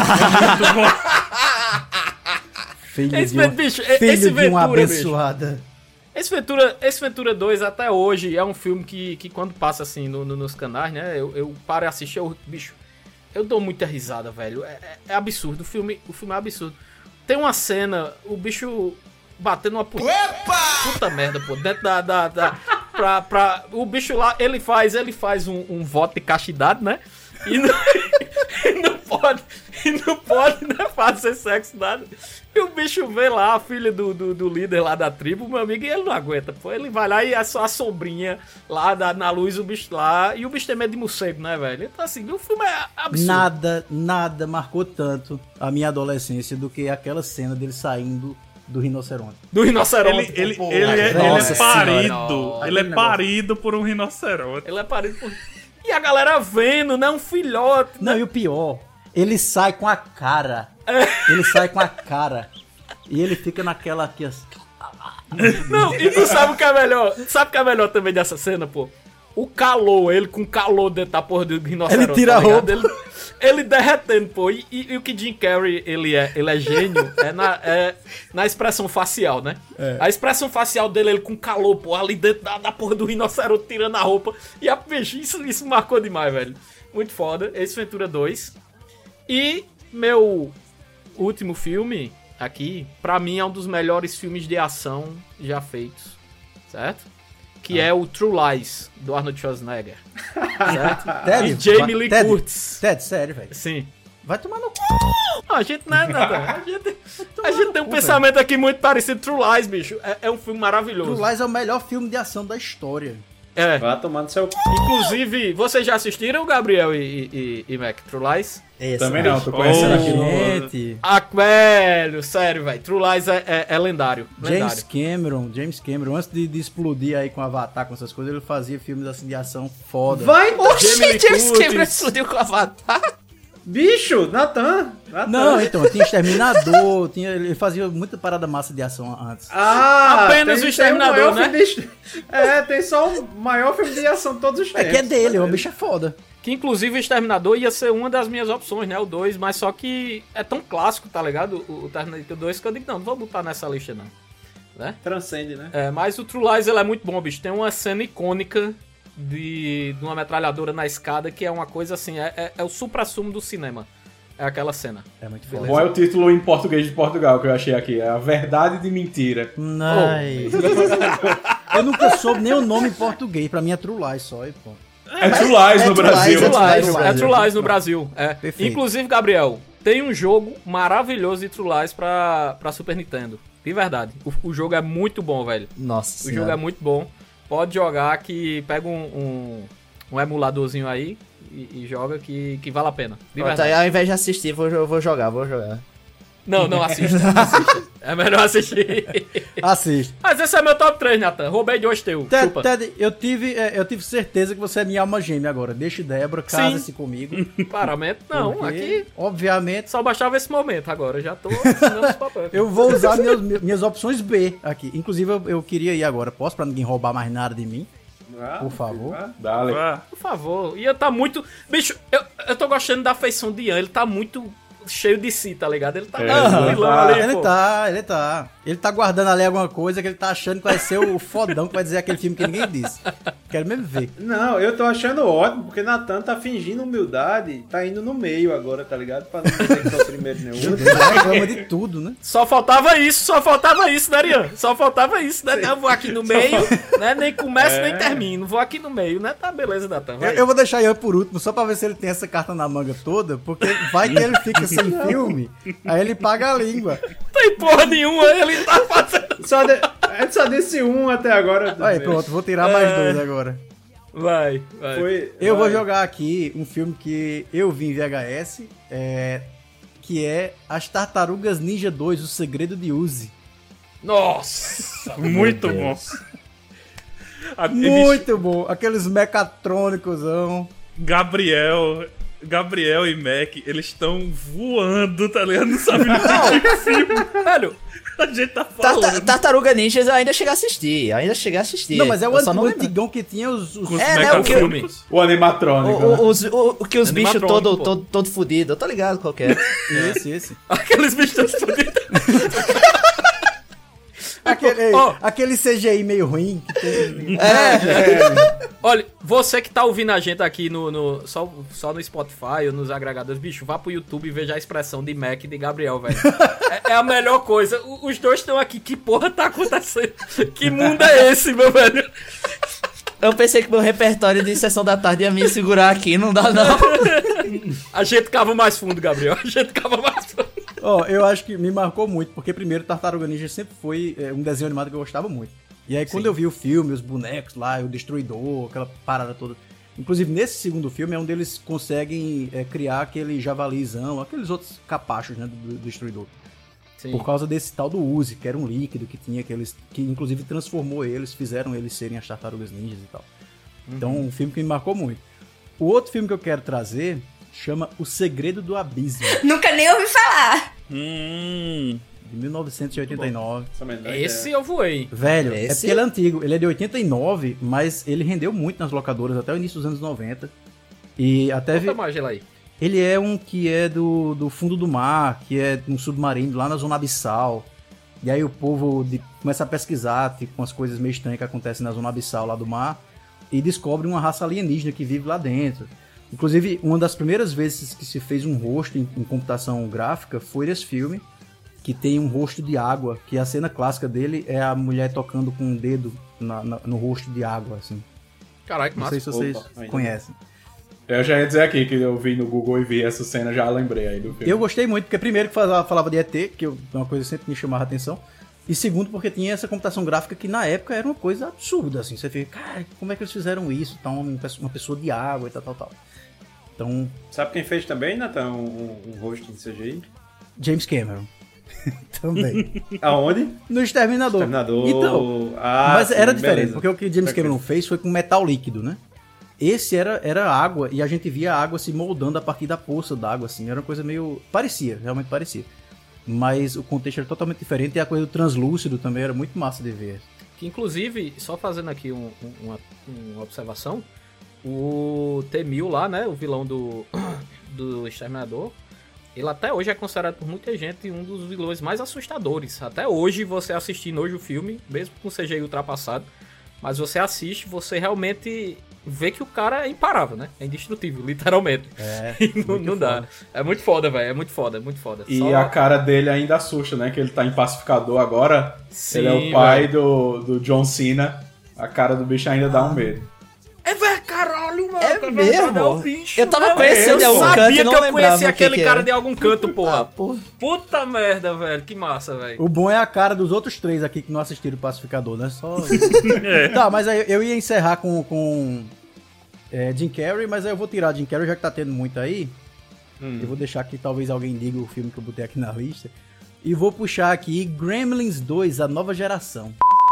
Filho Esse, de uma, bicho, e- filho esse de uma Ventura, bicho. abençoada. Esse Ventura, esse Ventura dois, até hoje, é um filme que, que quando passa assim no- no- nos canais, né? Eu, eu paro e assisto, eu, bicho, eu dou muita risada, velho. É, é- é absurdo, o filme, o filme é absurdo. Tem uma cena, o bicho batendo uma puta, puta merda, pô, dentro da, da, da, pra, pra, o bicho lá, ele faz, ele faz um, um voto de castidade, né? E não, e não pode, e não pode, né, fazer sexo, nada. E o bicho vê lá, a filha do, do, do líder lá da tribo, meu amigo, e ele não aguenta, pô. Ele vai lá e é só a sombrinha lá da, na luz, o bicho lá. E o bicho tem medo de morcego, né, velho? Então, assim, o filme é absurdo. Nada, nada marcou tanto a minha adolescência do que aquela cena dele saindo do rinoceronte. Do rinoceronte. Ele, ele, pô, ele, é, ele Nossa é parido. senhora. Ele é parido por um rinoceronte. Ele é parido por... E a galera vendo, né? Um filhote. Não, né? e o pior, ele sai com a cara. Ele sai com a cara. E ele fica naquela aqui assim. Não, e tu sabe o que é melhor? Sabe o que é melhor também dessa cena, pô? O calor, ele com calor dentro da porra do rinoceronte. Ele tira a roupa. Ele, ele derretendo, pô. E, e, e o que Jim Carrey, ele é, ele é gênio, é na, é na expressão facial, né? É. A expressão facial dele, ele com calor, pô, ali dentro da, da porra do rinoceronte, tirando a roupa. E a peixe, isso, isso marcou demais, velho. Muito foda. Ace Ventura dois. E meu último filme aqui, pra mim, é um dos melhores filmes de ação já feitos, certo? Que ah. é o True Lies, do Arnold Schwarzenegger, certo? Ted, e Jamie Lee Ted, Curtis. Ted, sério, velho. Sim. Vai tomar no cu. Não, a gente não é nada. A gente, a gente tem um cu, pensamento velho. Aqui muito parecido. True Lies, bicho, é, é um filme maravilhoso. True Lies é o melhor filme de ação da história. É. Vai tomar no seu... Inclusive, vocês já assistiram, Gabriel e, e, e Mac, True Lies? Esse, Também não, tô conhecendo oh, aqui no... Gente. Ah, velho, sério, velho. True Lies é, é, é lendário, lendário. James Cameron, James Cameron, antes de, de explodir aí com Avatar, com essas coisas, ele fazia filmes assim de ação foda. Vai, oxi, James Cameron explodiu com Avatar. Bicho, Nathan. Nathan. Não, então, tinha Exterminador, tinha, ele fazia muita parada massa de ação antes. Ah, apenas tem, o Exterminador, tem um né? De... É, tem só o maior filme de ação de todos os tempos. É que é dele, o bicho é foda. Que inclusive o Exterminador ia ser uma das minhas opções, né? O dois, mas só que é tão clássico, tá ligado? O, o Terminator dois que eu digo, não, não vou botar nessa lista, não. Né? Transcende, né? É, mas o True Lies, ele é muito bom, bicho. Tem uma cena icônica de, de uma metralhadora na escada que é uma coisa assim, é, é, é o supra-sumo do cinema. É aquela cena. É muito foda. Qual é o título em português de Portugal que eu achei aqui? É A Verdade de Mentira. Nice. Oh. Eu nunca soube nem o nome em português. Pra mim é True Lies só. E pô. É True Lies no Brasil. É True Lies, é True Lies no Brasil. É. Inclusive, Gabriel, tem um jogo maravilhoso de True Lies pra, pra Super Nintendo. De verdade. O, o jogo é muito bom, velho. Nossa O senhora. jogo é muito bom. Pode jogar que pega um, um, um emuladorzinho aí e, e joga que, que vale a pena. De Pronto, verdade. aí, ao invés de assistir, vou, vou jogar, vou jogar. Não, não assista, não assista. É melhor assistir. Assiste. Mas esse é meu top três, Nathan. Roubei de hoje teu. Ted, Chupa. Ted, eu tive, é, eu tive certeza que você é minha alma gêmea agora. Deixa Débora, casa-se comigo. Paramento, não. Porque, Aqui obviamente, só baixava esse momento agora. Já tô assinando os papéis. eu vou usar meus, minhas opções B aqui. Inclusive, eu, eu queria ir agora. Posso? Pra ninguém roubar mais nada de mim. Ah, Por favor. ah. Dale. Por favor. Ian tá muito... Bicho, eu, eu tô gostando da feição de Ian. Ele tá muito cheio de si, tá ligado? Ele tá... É, tranquilão tá. ali, Ele pô. tá, ele tá. Ele tá guardando ali alguma coisa que ele tá achando que vai ser o fodão que vai dizer aquele filme que ninguém disse. Quero mesmo ver. Não, eu tô achando ótimo, porque Nathan tá fingindo humildade, tá indo no meio agora, tá ligado? Pra não dizer que foi o primeiro nem o Meu último. Deus, ele reclama de tudo, né? Só faltava isso, só faltava isso, né, Ian? Só faltava isso, né? Eu vou aqui no meio, né? Nem começo, nem termino. Vou aqui no meio, né? Tá beleza, Nathan. Eu, Vai. eu vou deixar Ian por último, só pra ver se ele tem essa carta na manga toda, porque vai que ele fica sem filme, aí ele paga a língua. Tem porra nenhuma, ele tá fazendo... Só de... A gente só disse um até agora. Aí, pronto, vou tirar mais dois agora. Vai, vai. Foi... Eu vai. vou jogar aqui um filme que eu vi em V H S, é, que é As Tartarugas Ninja dois, O Segredo de Uzi. Nossa! Muito bom. A- Muito bom, aqueles mecatrônicosão. Gabriel, Gabriel e Mac, eles estão voando, tá ligado? Não sabe nem que filme Velho, a gente tá Tarta- falando. Tartaruga Ninja eu ainda cheguei a assistir. Ainda cheguei a assistir. Não, mas é o Eu só não antigo, lembro. antigão que tinha os... os... Com os É, né, o que- mecafilmes. O animatrônico. O, né? o, os- o- o que os bichos Animatrônico, todo, pô. todo, todo fudido. Eu tô ligado qual que é. Esse, esse. aqueles bichos fodidos. Aquele, Ó. aquele C G I meio ruim que tem... É, Olha, você que tá ouvindo a gente aqui no, no- só, só no Spotify ou nos agregadores, bicho, vá pro YouTube e veja a expressão de Mac e de Gabriel, velho. É, é a melhor coisa. O- Os dois estão aqui. Que porra tá acontecendo? Que mundo é esse, meu velho? Eu pensei que meu repertório de sessão da tarde ia me segurar aqui, não dá não. A gente cava mais fundo, Gabriel. A gente cava mais fundo. Ó, eu acho que me marcou muito, porque primeiro Tartaruga Ninja sempre foi é, um desenho animado que eu gostava muito. E aí quando Sim. eu vi o filme, os bonecos lá, o Destruidor, aquela parada toda. Inclusive nesse segundo filme é onde eles conseguem é, criar aquele javalizão, aqueles outros capachos, né, do, do Destruidor. Sim. Por causa desse tal do Uzi, que era um líquido que tinha, que, eles, que inclusive transformou eles, fizeram eles serem as Tartarugas Ninjas e tal. Uhum. Então um filme que me marcou muito. O outro filme que eu quero trazer chama O Segredo do Abismo. Nunca nem ouvi falar. Hum... De mil novecentos e oitenta e nove. Esse eu voei. Velho, Esse? é porque ele é antigo. Ele é de oitenta e nove, mas ele rendeu muito nas locadoras até o início dos anos noventa. E até... Conta mais ele aí. Ele é um que é do, do fundo do mar, que é um submarino lá na zona abissal. E aí o povo de, começa a pesquisar, tipo, umas coisas meio estranhas que acontecem na zona abissal lá do mar. E descobre uma raça alienígena que vive lá dentro. Inclusive, uma das primeiras vezes que se fez um rosto em, em computação gráfica foi nesse filme. Que tem um rosto de água, que a cena clássica dele é a mulher tocando com um dedo na, na, no rosto de água, assim. Caralho, que Não massa. sei se vocês Opa, conhecem. Eu já ia dizer aqui que eu vi no Google e vi essa cena, já lembrei aí do filme. Eu gostei muito, porque primeiro que falava, falava de E T, que eu, é uma coisa que sempre me chamava a atenção, e segundo porque tinha essa computação gráfica que na época era uma coisa absurda, assim. Você fica, cara, como é que eles fizeram isso? Tá uma, uma pessoa de água e tal, tal, tal. Então... Sabe quem fez também, Nathan, um, um, um rosto de C G I? James Cameron. Também. Aonde? No Exterminador. Exterminador. Então, ah, mas sim, era diferente, beleza. porque o que James Cameron fez foi com metal líquido, né? Esse era, era água, e a gente via a água se moldando a partir da poça d'água, assim. Era uma coisa meio... Parecia, realmente parecia. Mas o contexto era totalmente diferente, e a coisa do translúcido também era muito massa de ver. Que inclusive, só fazendo aqui um, um, uma, uma observação, o T mil lá, né, o vilão do, do Exterminador, ele até hoje é considerado por muita gente um dos vilões mais assustadores. Até hoje, você assistindo hoje o filme, mesmo com o C G I ultrapassado, mas você assiste, você realmente vê que o cara é imparável, né? É indestrutível, literalmente. É, não, não dá. É muito foda, velho. É muito foda, é muito foda. E Só... a cara dele ainda assusta, né? Que ele tá em Pacificador agora. Sim, ele é o pai do, do John Cena. A cara do bicho ainda dá um medo. É velho, caralho, mano. É mesmo? É o bicho, eu tava né, conhecendo eu de algum sabia canto e que não eu lembrava conhecia o que aquele que cara era. de algum canto, porra. Ah, porra. Puta merda, velho. Que massa, velho. O bom é a cara dos outros três aqui que não assistiram o Pacificador, né? Só... é. Tá, mas aí eu ia encerrar com... com... É, Jim Carrey, mas aí eu vou tirar Jim Carrey, já que tá tendo muito aí. Hum. Eu vou deixar que talvez alguém diga o filme que eu botei aqui na lista. E vou puxar aqui Gremlins dois, a nova geração.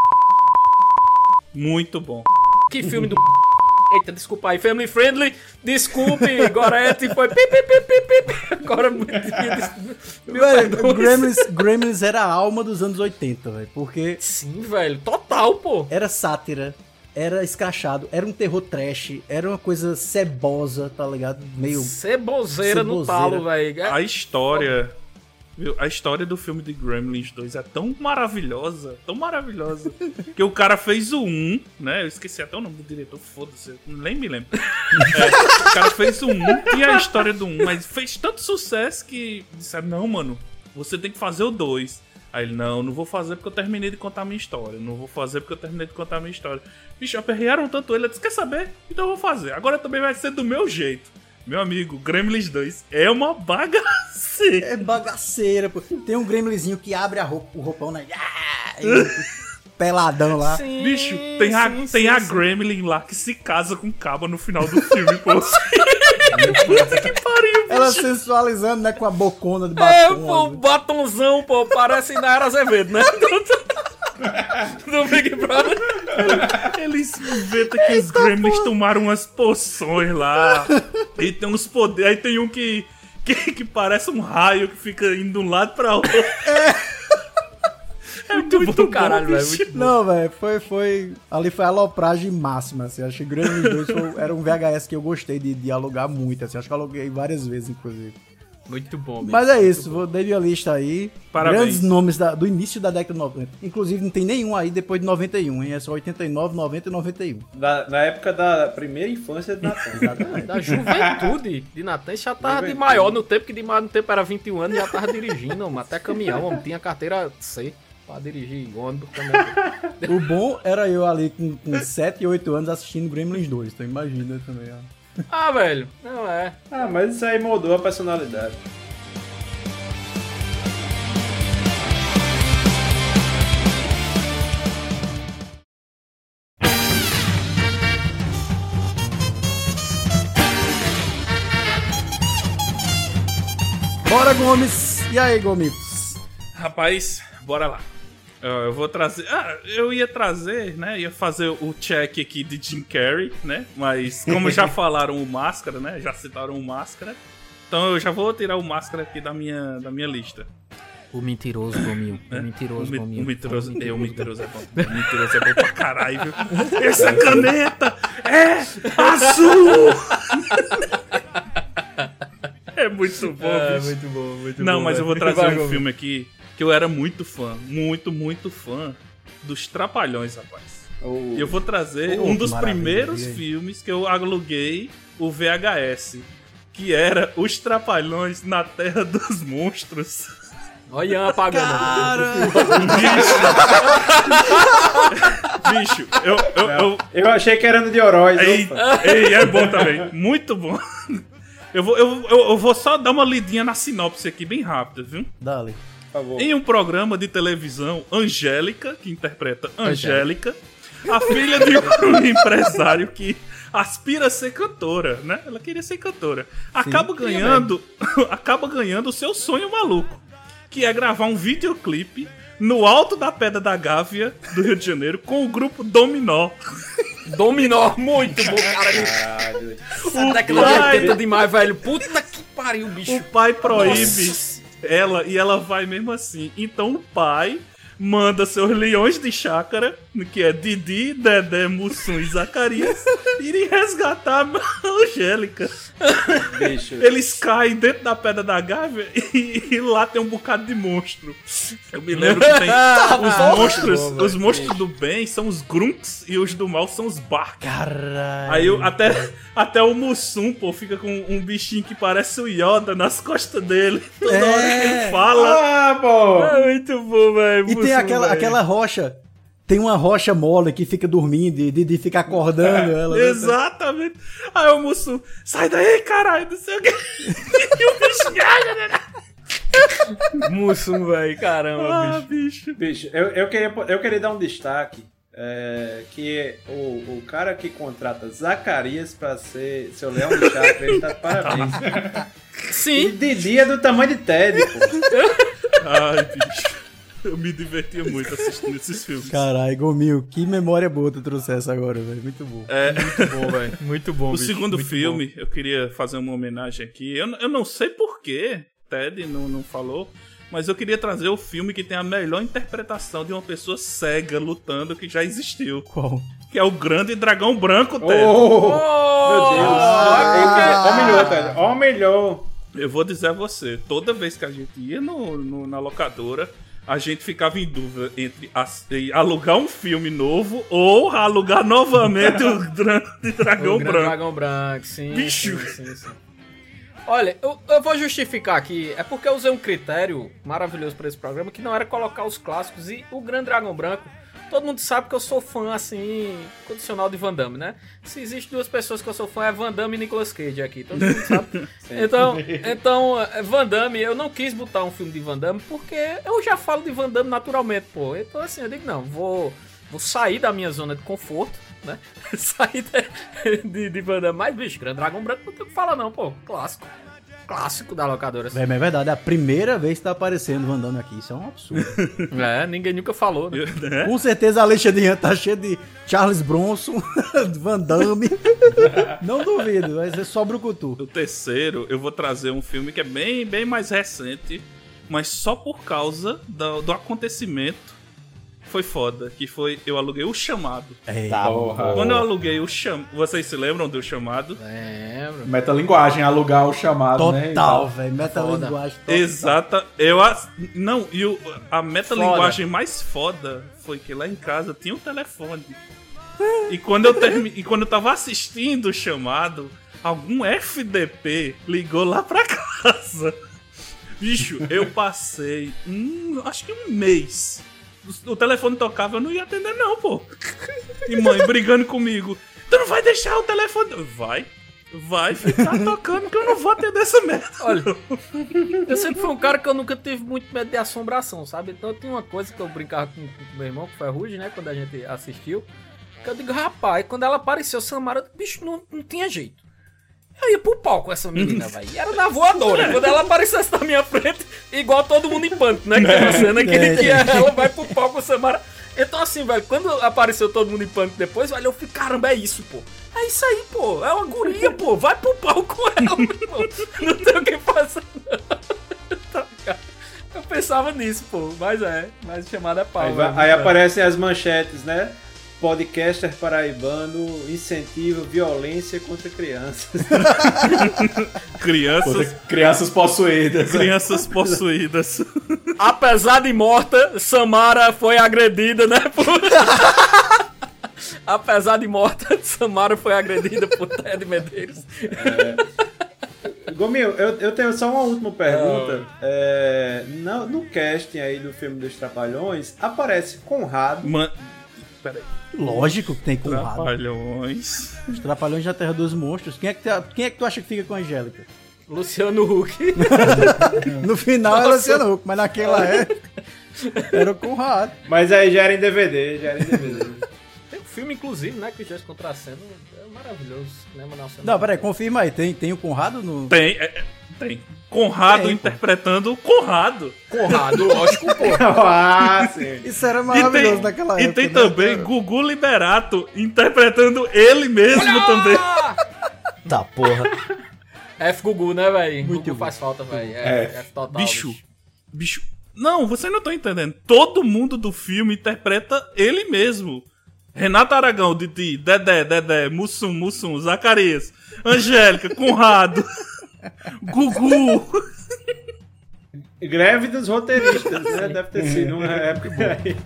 Muito bom. Que filme do... Eita, desculpa aí, family friendly. Desculpe, Gorete foi... Pi, pi, pi, pi, pi. Agora... Velho, Gremlins, Gremlins era a alma dos anos oitenta, velho. Porque... Sim, velho. Total, pô. Era sátira. Era escrachado, era um terror trash, era uma coisa cebosa, tá ligado? Meio... Ceboseira, ceboseira. No talo, velho. A história... Viu? A história do filme de Gremlins dois é tão maravilhosa, tão maravilhosa, que o cara fez o um, né? Eu esqueci até o nome do diretor, foda-se, nem me lembro. É, o cara fez o um, tinha a história do um, mas fez tanto sucesso que disseram, não, mano, você tem que fazer o dois. Aí ele, não, não vou fazer porque eu terminei de contar a minha história. Não vou fazer porque eu terminei de contar a minha história. Bicho, aperrearam tanto ele, eu disse, quer saber? Então eu vou fazer. Agora também vai ser do meu jeito. Meu amigo, Gremlins dois é uma bagaceira. É bagaceira, pô. Tem um Gremlinzinho que abre a roupa, o roupão, né? E... peladão lá. Sim, Bicho, tem, a, sim, tem sim, a Gremlin lá que se casa com o Cabo no final do filme, pô. Puta que pariu, bicho. Ela sensualizando, né, com a bocona de batom. É, pô, batonzão, pô, parece Nayara Azevedo, né? Do Big Brother. Eles inventam que os Gremlins tomaram umas poções lá. E tem uns poderes. Aí tem um que, que, que parece um raio que fica indo de um lado pra outro. É. É muito, muito bom, caralho, velho. Não, velho, foi, foi... Ali foi alopragem máxima, assim. Acho que Gremlins dois foi, era um V H S que eu gostei de, de alugar muito, assim. Acho que eu aluguei várias vezes, inclusive. Muito bom, mesmo. Mas é isso, vou dar minha lista aí. Parabéns. Grandes nomes da, do início da década de noventa. Inclusive, não tem nenhum aí depois de noventa e um, hein? É só oitenta e nove, noventa e noventa e um. Da, na época da primeira infância de Natan. Da juventude de Natan. Já tava juventude. De maior no tempo, que de maior no tempo era vinte e um anos, já tava dirigindo, mano, até caminhão, mano, tinha carteira C. pra dirigir ônibus também. O bom era eu ali com, com sete e oito anos assistindo Gremlins dois, então imagina também, ó. Ah, velho, não é. Ah, mas isso aí moldou a personalidade. Bora, Gomes! E aí, Gomitos? Rapaz, bora lá. Eu, eu vou trazer... Ah, eu ia trazer, né? Ia fazer o check aqui de Jim Carrey, né? Mas como já falaram o Máscara, né? Já citaram o Máscara. Então eu já vou tirar o Máscara aqui da minha, da minha lista. O mentiroso Gominho. O mentiroso o, Gominho. O mentiroso, o, o mentiroso é bom. O mentiroso é bom pra caralho, viu? Essa caneta é azul! É muito bom, É, bicho. muito bom, muito Não, bom. mas velho. eu vou trazer Vai, um Gominho. filme aqui que eu era muito fã. Muito, muito fã dos Trapalhões, rapaz. Oh. E eu vou trazer Oh, um que dos maravilha, primeiros e aí? filmes que eu aluguei o V H S. Que era Os Trapalhões na Terra dos Monstros. Olha Ian apagando. Bicho, eu, eu, eu, Eu achei que era no de Oroz. Ei, opa. ei, é bom também. Muito bom. Eu vou, eu, eu, eu vou só dar uma lidinha na sinopse aqui, bem rápida, viu? Dale. Por favor. Em um programa de televisão, Angélica, que interpreta Angélica, a filha de um empresário que aspira a ser cantora, né? Ela queria ser cantora. Acaba ganhando, acaba ganhando o seu sonho maluco, que é gravar um videoclipe no alto da Pedra da Gávea do Rio de Janeiro com o grupo Dominó. Dominó, muito bom, cara. Caralho. Essa década de pai- oitenta demais, velho. Puta que pariu, bicho. O pai proíbe Nossa. ela e ela vai mesmo assim. Então o pai manda seus leões de chácara, que é Didi, Dedé, Mussum e Zacarias, irem resgatar a Angélica. Bicho. Eles caem dentro da Pedra da Gávea e, e lá tem um bocado de monstro. Eu me lembro que tem os monstros, os monstros do bem são os Grunts e os do mal são os Barks. Caralho. Aí eu, até, até o Mussum, pô, fica com um bichinho que parece o Yoda nas costas dele. Toda É. hora que ele fala. Ah, pô. É muito bom, velho. E tem aquela, aquela rocha. Tem uma rocha mole que fica dormindo e de, de ficar acordando ela. né? Exatamente. Aí o Mussum, sai daí, caralho, não sei o que. E o bichinho. Mussum, velho. Caramba, Ah, bicho. bicho. Bicho, eu, eu, queria, eu queria dar um destaque. É, que o, o cara que contrata Zacarias pra ser seu leão de chácara, ele tá de parabéns. E Sim. Didi é do tamanho de Ted, pô. Ai, bicho. Eu me divertia muito assistindo esses filmes. Caralho, Gomil, que memória boa tu trouxesse agora, velho. Muito bom. É, Muito bom, velho. Muito bom, o bicho. segundo Muito filme, eu queria fazer uma homenagem aqui. Eu, eu não sei porquê, Ted não, não falou, mas eu queria trazer o filme que tem a melhor interpretação de uma pessoa cega lutando que já existiu. Qual? Que é o Grande Dragão Branco, Ted. Oh, bom. meu Deus. Ah, Ó, melhor, Ted. Ó, melhor. Eu vou dizer a você, toda vez que a gente ia no, no- na locadora, a gente ficava em dúvida entre as- em alugar um filme novo ou alugar novamente o Grande Dragão O Grande Branco. Dragão Branco, sim. Bicho. Sim, sim, sim. Olha, eu, eu vou justificar aqui. É porque eu usei um critério maravilhoso pra esse programa que não era colocar os clássicos e o Grande Dragão Branco. Todo mundo sabe que eu sou fã, assim, condicional de Van Damme, né? Se existe duas pessoas que eu sou fã, é Van Damme e Nicolas Cage aqui. Todo mundo sabe. Então, então, é, Van Damme, eu não quis botar um filme de Van Damme porque eu já falo de Van Damme naturalmente, pô. Então, assim, eu digo, não, vou, vou sair da minha zona de conforto, né? sair de, de, de Van Damme. Mas, bicho, Grande Dragão Branco não tem o que falar, não, pô. Clássico. Clássico da locadora. Assim. É, mas é verdade, é a primeira vez que tá aparecendo Van Damme aqui. Isso é um absurdo. É, ninguém nunca falou, né? Né? Com certeza a lixa de tá cheia de Charles Bronson, Van Damme. Não duvido, vai ser só brucutu. O terceiro, eu vou trazer um filme que é bem, bem mais recente, mas só por causa do, do acontecimento foi foda, que foi, eu aluguei O Chamado. É, Tá, Porra. Quando eu aluguei O Chamado, vocês se lembram do Chamado? Lembro. Metalinguagem, alugar o chamado, né? e total, tal. velho. Metalinguagem total. Exata. Eu as- não, e o, a metalinguagem mais foda foi que lá em casa tinha um telefone. E quando eu termi, e quando eu tava assistindo O Chamado, algum F D P ligou lá pra casa. Bicho, eu passei um, acho que um mês o telefone tocava, eu não ia atender não, pô. E mãe brigando comigo. Tu não vai deixar o telefone... Vai. Vai ficar tocando que eu não vou atender essa merda. Olha, eu sempre fui um cara que eu nunca tive muito medo de assombração, sabe? Então tinha uma coisa que eu brincava com o meu irmão, que foi a Ruge, né? Quando a gente assistiu. Que eu digo, rapaz, quando ela apareceu, Samara, bicho, não, não tinha jeito. Eu ia pro pau com essa menina, velho. Era na voadora. Quando ela aparecesse na minha frente, igual todo mundo em pânico, né? Que tem uma cena que, que ela vai pro pau com a Samara. Então assim, velho, quando apareceu todo mundo em pânico depois, velho, eu fiquei, caramba, é isso, pô. É isso aí, pô. É uma guria, pô. Vai pro pau com ela, meu irmão. Não tem o que fazer, não. Tá ligado? Eu pensava nisso, pô. Mas é. Mas chamada é pau. Aí, vai, aí aparecem as manchetes, né? Podcaster paraibano incentiva violência contra crianças. Crianças... Contra crianças possuídas. Crianças possuídas. Apesar de morta, Samara foi agredida, né? Por... Apesar de morta, Samara foi agredida por Ted Medeiros. É... Gominho, eu, eu tenho só uma última pergunta. É, no, no casting aí do filme dos Trapalhões, aparece Conrado. Man... Peraí. Lógico que tem Conrado. Trapalhões. Os Trapalhões da Terra dos Monstros. Quem é que, te, quem é que tu acha que fica com a Angélica? Luciano Huck. No final é Luciano Huck, mas naquela época era o Conrado. Mas aí já era em D V D, já era em D V D. Tem um filme, inclusive, né, que já contracendo. É maravilhoso. Cinema nacional. Não, peraí, confirma aí. Tem, tem o Conrado no... Tem, é, tem. Conrado tem, interpretando o Conrado. Conrado, lógico, pô. Ah, sim. Isso era maravilhoso e tem, naquela e época. E tem né? também Gugu Liberato interpretando ele mesmo. Olha! Também. Tá, porra. F Gugu, né, velho? Muito Gugu bom. faz falta, velho. É. F, F total. Bicho, bicho. Não, você não tá entendendo. Todo mundo do filme interpreta ele mesmo. Renato Aragão, Didi, Dedé, Dedé, Mussum, Mussum, Zacarias, Angélica, Conrado, Gugu. Greve dos roteiristas, né? Deve ter sido uma época aí.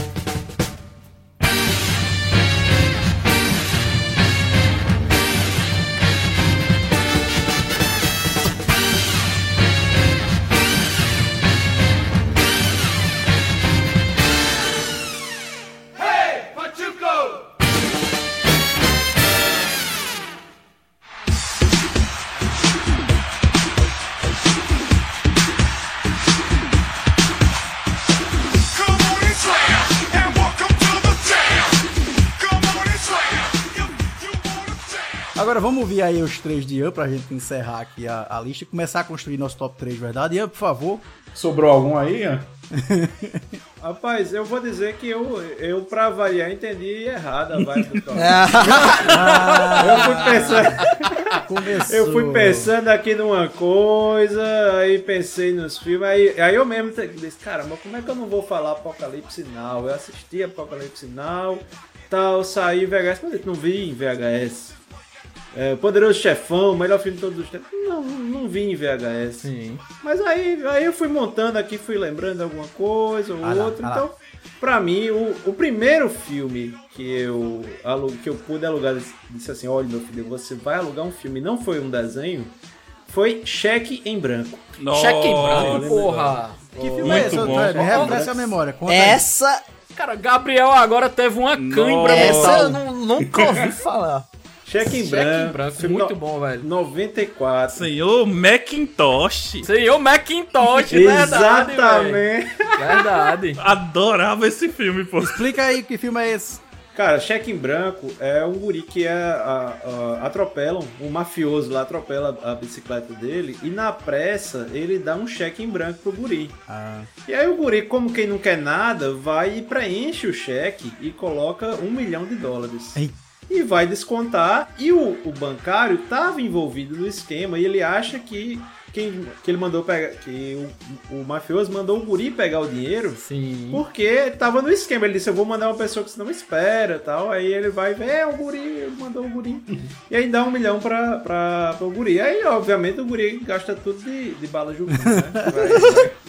Agora vamos ouvir aí os três de Ian pra gente encerrar aqui a, a lista e começar a construir nosso top três, verdade? Ian, por favor. Sobrou algum aí, Ian? Rapaz, eu vou dizer que eu, eu pra variar, entendi errado a vibe do top. Ah, eu fui pensando... Começou. Eu fui pensando aqui numa coisa, aí pensei nos filmes, aí, aí eu mesmo disse, caramba, como é que eu não vou falar Apocalipse Now? Eu assisti Apocalipse Now, tal, saí em V H S, mas eu não vi em V H S. É, Poderoso Chefão, o melhor filme de todos os tempos. Não, não vi em V H S. Sim. Mas aí, aí eu fui montando aqui, fui lembrando alguma coisa ou Ah lá, outra. ah Então, lá. pra mim, o, o primeiro filme que eu, alu- que eu pude alugar, disse assim, olha meu filho, você vai alugar um filme, não foi um desenho, foi Cheque em Branco. Cheque em branco, lembro porra. Que filme Muito é esse? bom. Me refresca a memória. Conta aí. Essa, Cara, Gabriel agora teve uma cãibra essa eu mental. não, nunca ouvi falar. Cheque em Cheque Branco. em branco, filme muito no- bom, velho. noventa e quatro. Senhor Macintosh. Senhor Macintosh, verdade, velho. Exatamente. Verdade. Adorava esse filme, pô. Explica aí que filme é esse. Cara, Cheque em Branco é um guri que é, a, a, atropelam, um mafioso lá atropela a bicicleta dele e na pressa ele dá um cheque em branco pro guri. Ah. E aí o guri, como quem não quer nada, vai e preenche o cheque e coloca um milhão de dólares. Ei. E vai descontar, e o, o bancário estava envolvido no esquema e ele acha que, quem, que ele mandou pegar, que o, o mafioso mandou o guri pegar o dinheiro. Sim. Porque tava no esquema, ele disse, eu vou mandar uma pessoa que você não espera e tal. Aí ele vai ver, é, o guri, ele mandou o guri. E aí dá um milhão pra, pra, pra o guri. Aí, obviamente, o guri gasta tudo de, de bala Jupim, né? Vai, vai,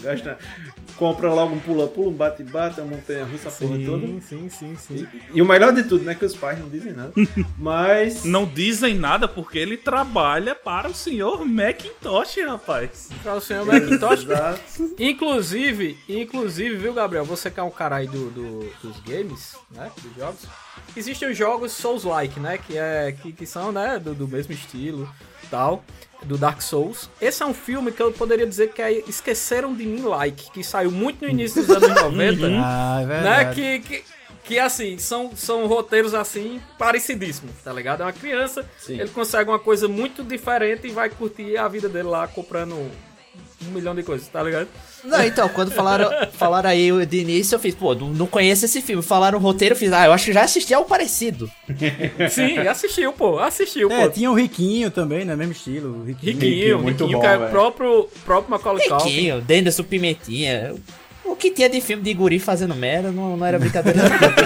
Gasta, compra logo um pula-pula, um bate-bate, uma montanha-russa, a porra toda. Sim, sim, sim, sim. E, e o melhor de tudo, né, que os pais não dizem nada. Mas... Não dizem nada porque ele trabalha para o senhor Macintosh, rapaz. Para o senhor Macintosh. Inclusive, inclusive, viu, Gabriel? Você que é um cara aí do, do, dos games, né, dos jogos. Existem os jogos Souls-like, né, que, é, que, que são, né, do, do mesmo estilo, tal, do Dark Souls. Esse é um filme que eu poderia dizer que é Esqueceram de Mim Like, que saiu muito no início dos anos noventa. Ah, é né, verdade. que... que Que, assim, são, são roteiros, assim, parecidíssimos, tá ligado? É uma criança, Sim. ele consegue uma coisa muito diferente e vai curtir a vida dele lá, comprando um milhão de coisas, tá ligado? Não, então, quando falaram, falaram aí de início, eu fiz, pô, não, não conheço esse filme. Falaram o roteiro, eu fiz, ah, eu acho que já assisti algo parecido. Sim, assistiu, pô, assistiu, É, pô. tinha o Riquinho também, né? Mesmo estilo. o Riquinho. Riquinho, Riquinho, muito Riquinho, bom, que é o velho. próprio, próprio Macaulay Culkin. Riquinho, Denderson Pimentinha. O que tinha de filme de guri fazendo merda não, não era brincadeira.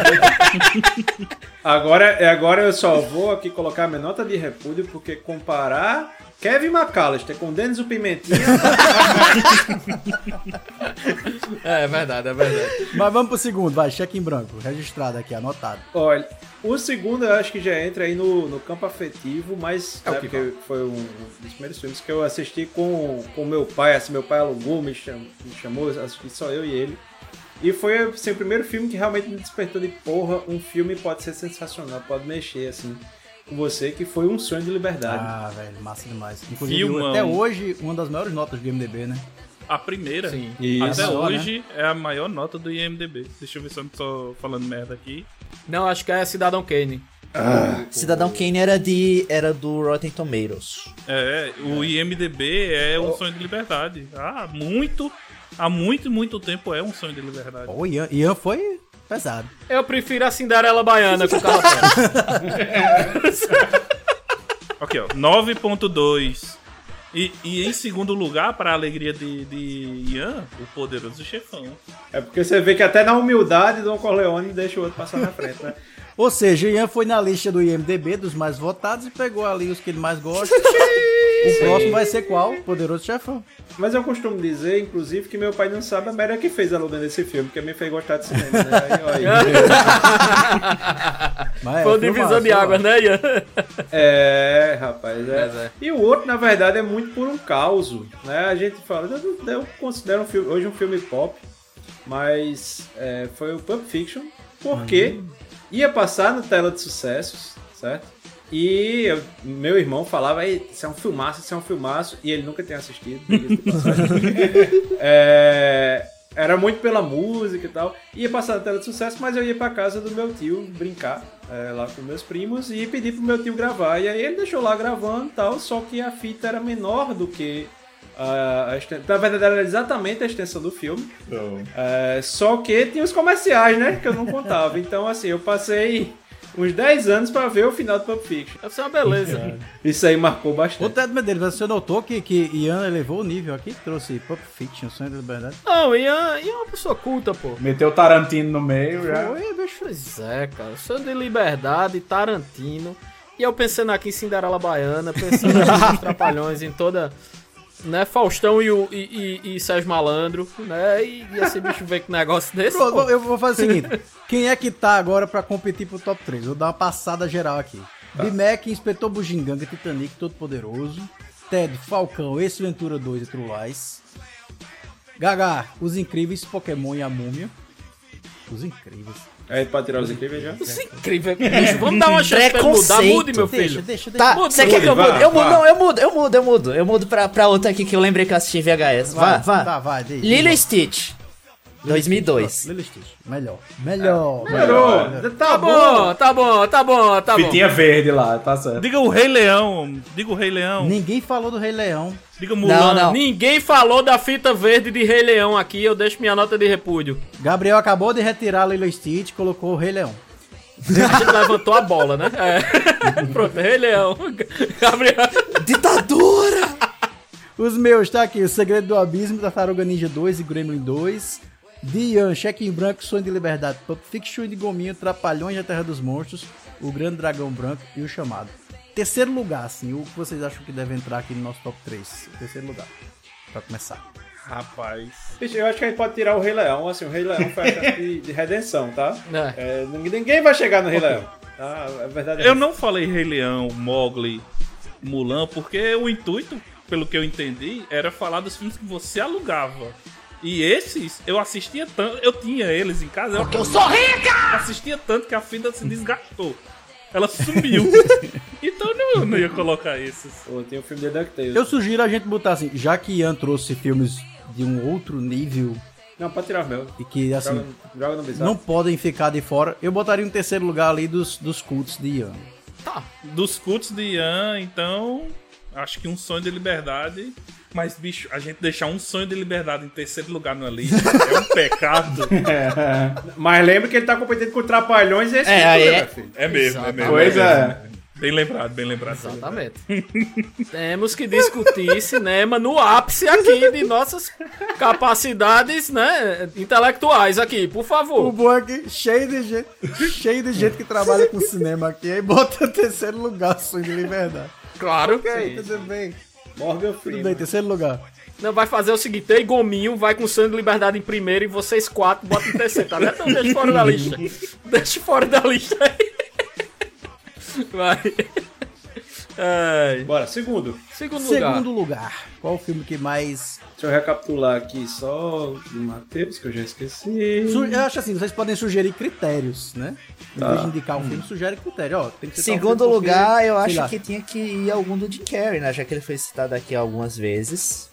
Agora, agora eu só vou aqui colocar a minha nota de repúdio, porque comparar Kevin McAllister com Dennis o Pimentinha... É, é verdade, é verdade. Mas vamos pro segundo, vai, cheque em branco, registrado aqui, anotado. Olha, o segundo eu acho que já entra aí no, no campo afetivo, mas É o né, que porque foi um dos primeiros filmes que eu assisti com com meu pai, assim, meu pai alugou, me, cham, me chamou, assisti só eu e ele. E foi assim, o primeiro filme que realmente me despertou de porra, um filme pode ser sensacional, pode mexer, assim, com você, que foi Um Sonho de Liberdade. Ah, velho, massa demais. Inclusive, Filmão. até hoje, uma das maiores notas do I M D B, né? A primeira, Sim. Isso. até Só, hoje, é a maior nota do I M D B. Deixa eu ver se eu não tô falando merda aqui. Não, acho que é Cidadão Kane. Cidadão Kane era, de, era do Rotten Tomatoes. É, o I M D B é Um Sonho de Liberdade. Ah, muito, há muito, muito tempo é Um Sonho de Liberdade. O Ian, Ian foi pesado. Eu prefiro a Cinderela Baiana com o Carlos. Aqui, ó, nove ponto dois. E, e em segundo lugar, para a alegria de, de Ian, O Poderoso Chefão. É porque você vê que até na humildade Don Corleone deixa o outro passar na frente, né? Ou seja, Ian foi na lista do I M D B dos mais votados e pegou ali os que ele mais gosta. O próximo vai ser qual? Poderoso Chefão. Mas eu costumo dizer, inclusive, que meu pai não sabe a merda que fez alugando esse filme, porque me fez gostar de cinema, né? Aí, ó, aí. Mas é, Foi o foi divisor massa, de foi águas, massa. né, Ian? É, rapaz, é. Mas é. E o outro, na verdade, é muito por um caos, né? A gente fala, eu, eu considero um filme, hoje um filme pop, mas é, foi o Pulp Fiction, porque ia passar no Tela de Sucessos, certo? E eu, meu irmão falava, isso é um filmaço, isso é um filmaço, e ele nunca tinha assistido. é, era muito pela música e tal. Ia passar na Tela de Sucesso, mas eu ia pra casa do meu tio brincar é, lá com meus primos e pedir pro meu tio gravar. E aí ele deixou lá gravando e tal, só que a fita era menor do que a, a extensão. Na verdade, era exatamente a extensão do filme. Oh. É, só que tinha os comerciais, né? Que eu não contava. Então, assim, eu passei uns dez anos pra ver o final do Pulp Fiction. Deve ser uma beleza. Isso aí marcou Ô, bastante. Ted Medeiros, você notou que, que Ian elevou o nível aqui? Trouxe Pulp Fiction, Sonho da Liberdade. Não, Ian, Ian é uma pessoa culta, pô. Meteu o Tarantino no meio já. Oi, bicho. Pois é, cara. Sonho de Liberdade, Tarantino. E eu pensando aqui em Cinderela Baiana, pensando aqui nos Trapalhões, em toda... Né, Faustão e, o, e, e, e Sérgio Malandro, né, e, e esse bicho vem com um negócio desse, Pronto, pô. eu vou fazer o seguinte. Quem é que tá agora pra competir pro top três? Vou dar uma passada geral aqui. Tá. B-Mac, Inspetor Bugiganga, Titanic, Todo Poderoso. Ted, Falcão, Ace Ventura dois e True Lies. Gaga, Os Incríveis, Pokémon e a Múmia. Os Incríveis. Aí pode tirar os incríveis já? Os Incríveis, bicho. Vamos dar uma chance pra ele mudar. Mude, meu filho. Deixa, deixa, Tá, Muda, você quer que eu vá, mude? Eu mudo, vá. não, eu mudo, eu mudo, eu mudo. Eu mudo pra, pra outra aqui que eu lembrei que eu assisti em V H S. Vá, vá. Tá, vai, deixa. Lilo e Stitch, dois mil e dois. Lilo e Stitch. Melhor. Melhor. Melhorou. melhor. Tá bom, tá bom, tá bom, tá bom. Fitinha verde lá, tá certo. Diga o Rei Leão, diga o Rei Leão, Ninguém falou do Rei Leão. diga Mulan. Não, não. Ninguém falou da fita verde de Rei Leão aqui, eu deixo minha nota de repúdio. Gabriel acabou de retirar Lilo e Stitch e colocou o Rei Leão. A gente levantou a bola, né? É. Pronto, Rei Leão. Gabriel. Ditadura! Os meus, tá aqui. O Segredo do Abismo, Tartaruga Ninja dois e Gremlin dois. Dian, Cheque em Branco, Sonho de Liberdade, Pulp Fiction e de Gominho, Trapalhões da Terra dos Monstros, O Grande Dragão Branco e O Chamado. Terceiro lugar, assim, o que vocês acham que deve entrar aqui no nosso top três? Terceiro lugar, pra começar. Rapaz. Bicho, eu acho que a gente pode tirar o Rei Leão, assim, o Rei Leão foi a chance de, de redenção, tá? É. É, ninguém, ninguém vai chegar no Rei Leão. Tá? A verdade é Eu não falei Rei Leão, Mowgli, Mulan, porque o intuito, pelo que eu entendi, era falar dos filmes que você alugava. E esses, eu assistia tanto, eu tinha eles em casa. Porque eu, eu sou rica! Assistia tanto que a fita se desgastou. Ela sumiu. Então não, eu não ia colocar esses. Pô, tem o filme de DuckTales. Eu sugiro a gente botar assim, já que Ian trouxe filmes de um outro nível... Não, pode tirar o meu. E que, assim, joga, joga no bizarro. Não podem ficar de fora. Eu botaria em terceiro lugar ali dos, dos cultos de Ian. Tá. Dos cultos de Ian, então... Acho que Um Sonho de Liberdade... Mas, bicho, a gente deixar Um Sonho de Liberdade em terceiro lugar na lista é um pecado. É. Mas lembra que ele tá competindo com Trapalhões e esse É, filme, é. né, filho? É mesmo, é mesmo. Pois é. é. Mesmo. Bem lembrado, bem lembrado. Exatamente. Temos que discutir cinema no ápice aqui de nossas capacidades, né, intelectuais aqui, por favor. O bom é que cheio de gente, cheio de gente que trabalha com cinema aqui, aí bota em terceiro lugar Sonho de Liberdade. Claro. Ok, tudo bem. Morgan Tudo Freeman. bem, terceiro lugar. Não, vai fazer o seguinte, ei Gominho, vai com Sonho de Liberdade em primeiro e vocês quatro botam em terceiro, tá vendo? Então deixa fora da lista. Deixa fora da lista aí. Vai. Ai. Bora, segundo. Segundo lugar. Segundo lugar. Qual o filme que mais... Deixa eu recapitular aqui só do Matheus, que eu já esqueci. Su- Eu acho assim, vocês podem sugerir critérios, né? Em Tá. vez de indicar um filme, sugere critério. Ó, tem que ser tal Segundo filme porque, lugar, eu sei acho lá. que tinha que ir algum do Jim Carrey, né? Já que ele foi citado aqui algumas vezes.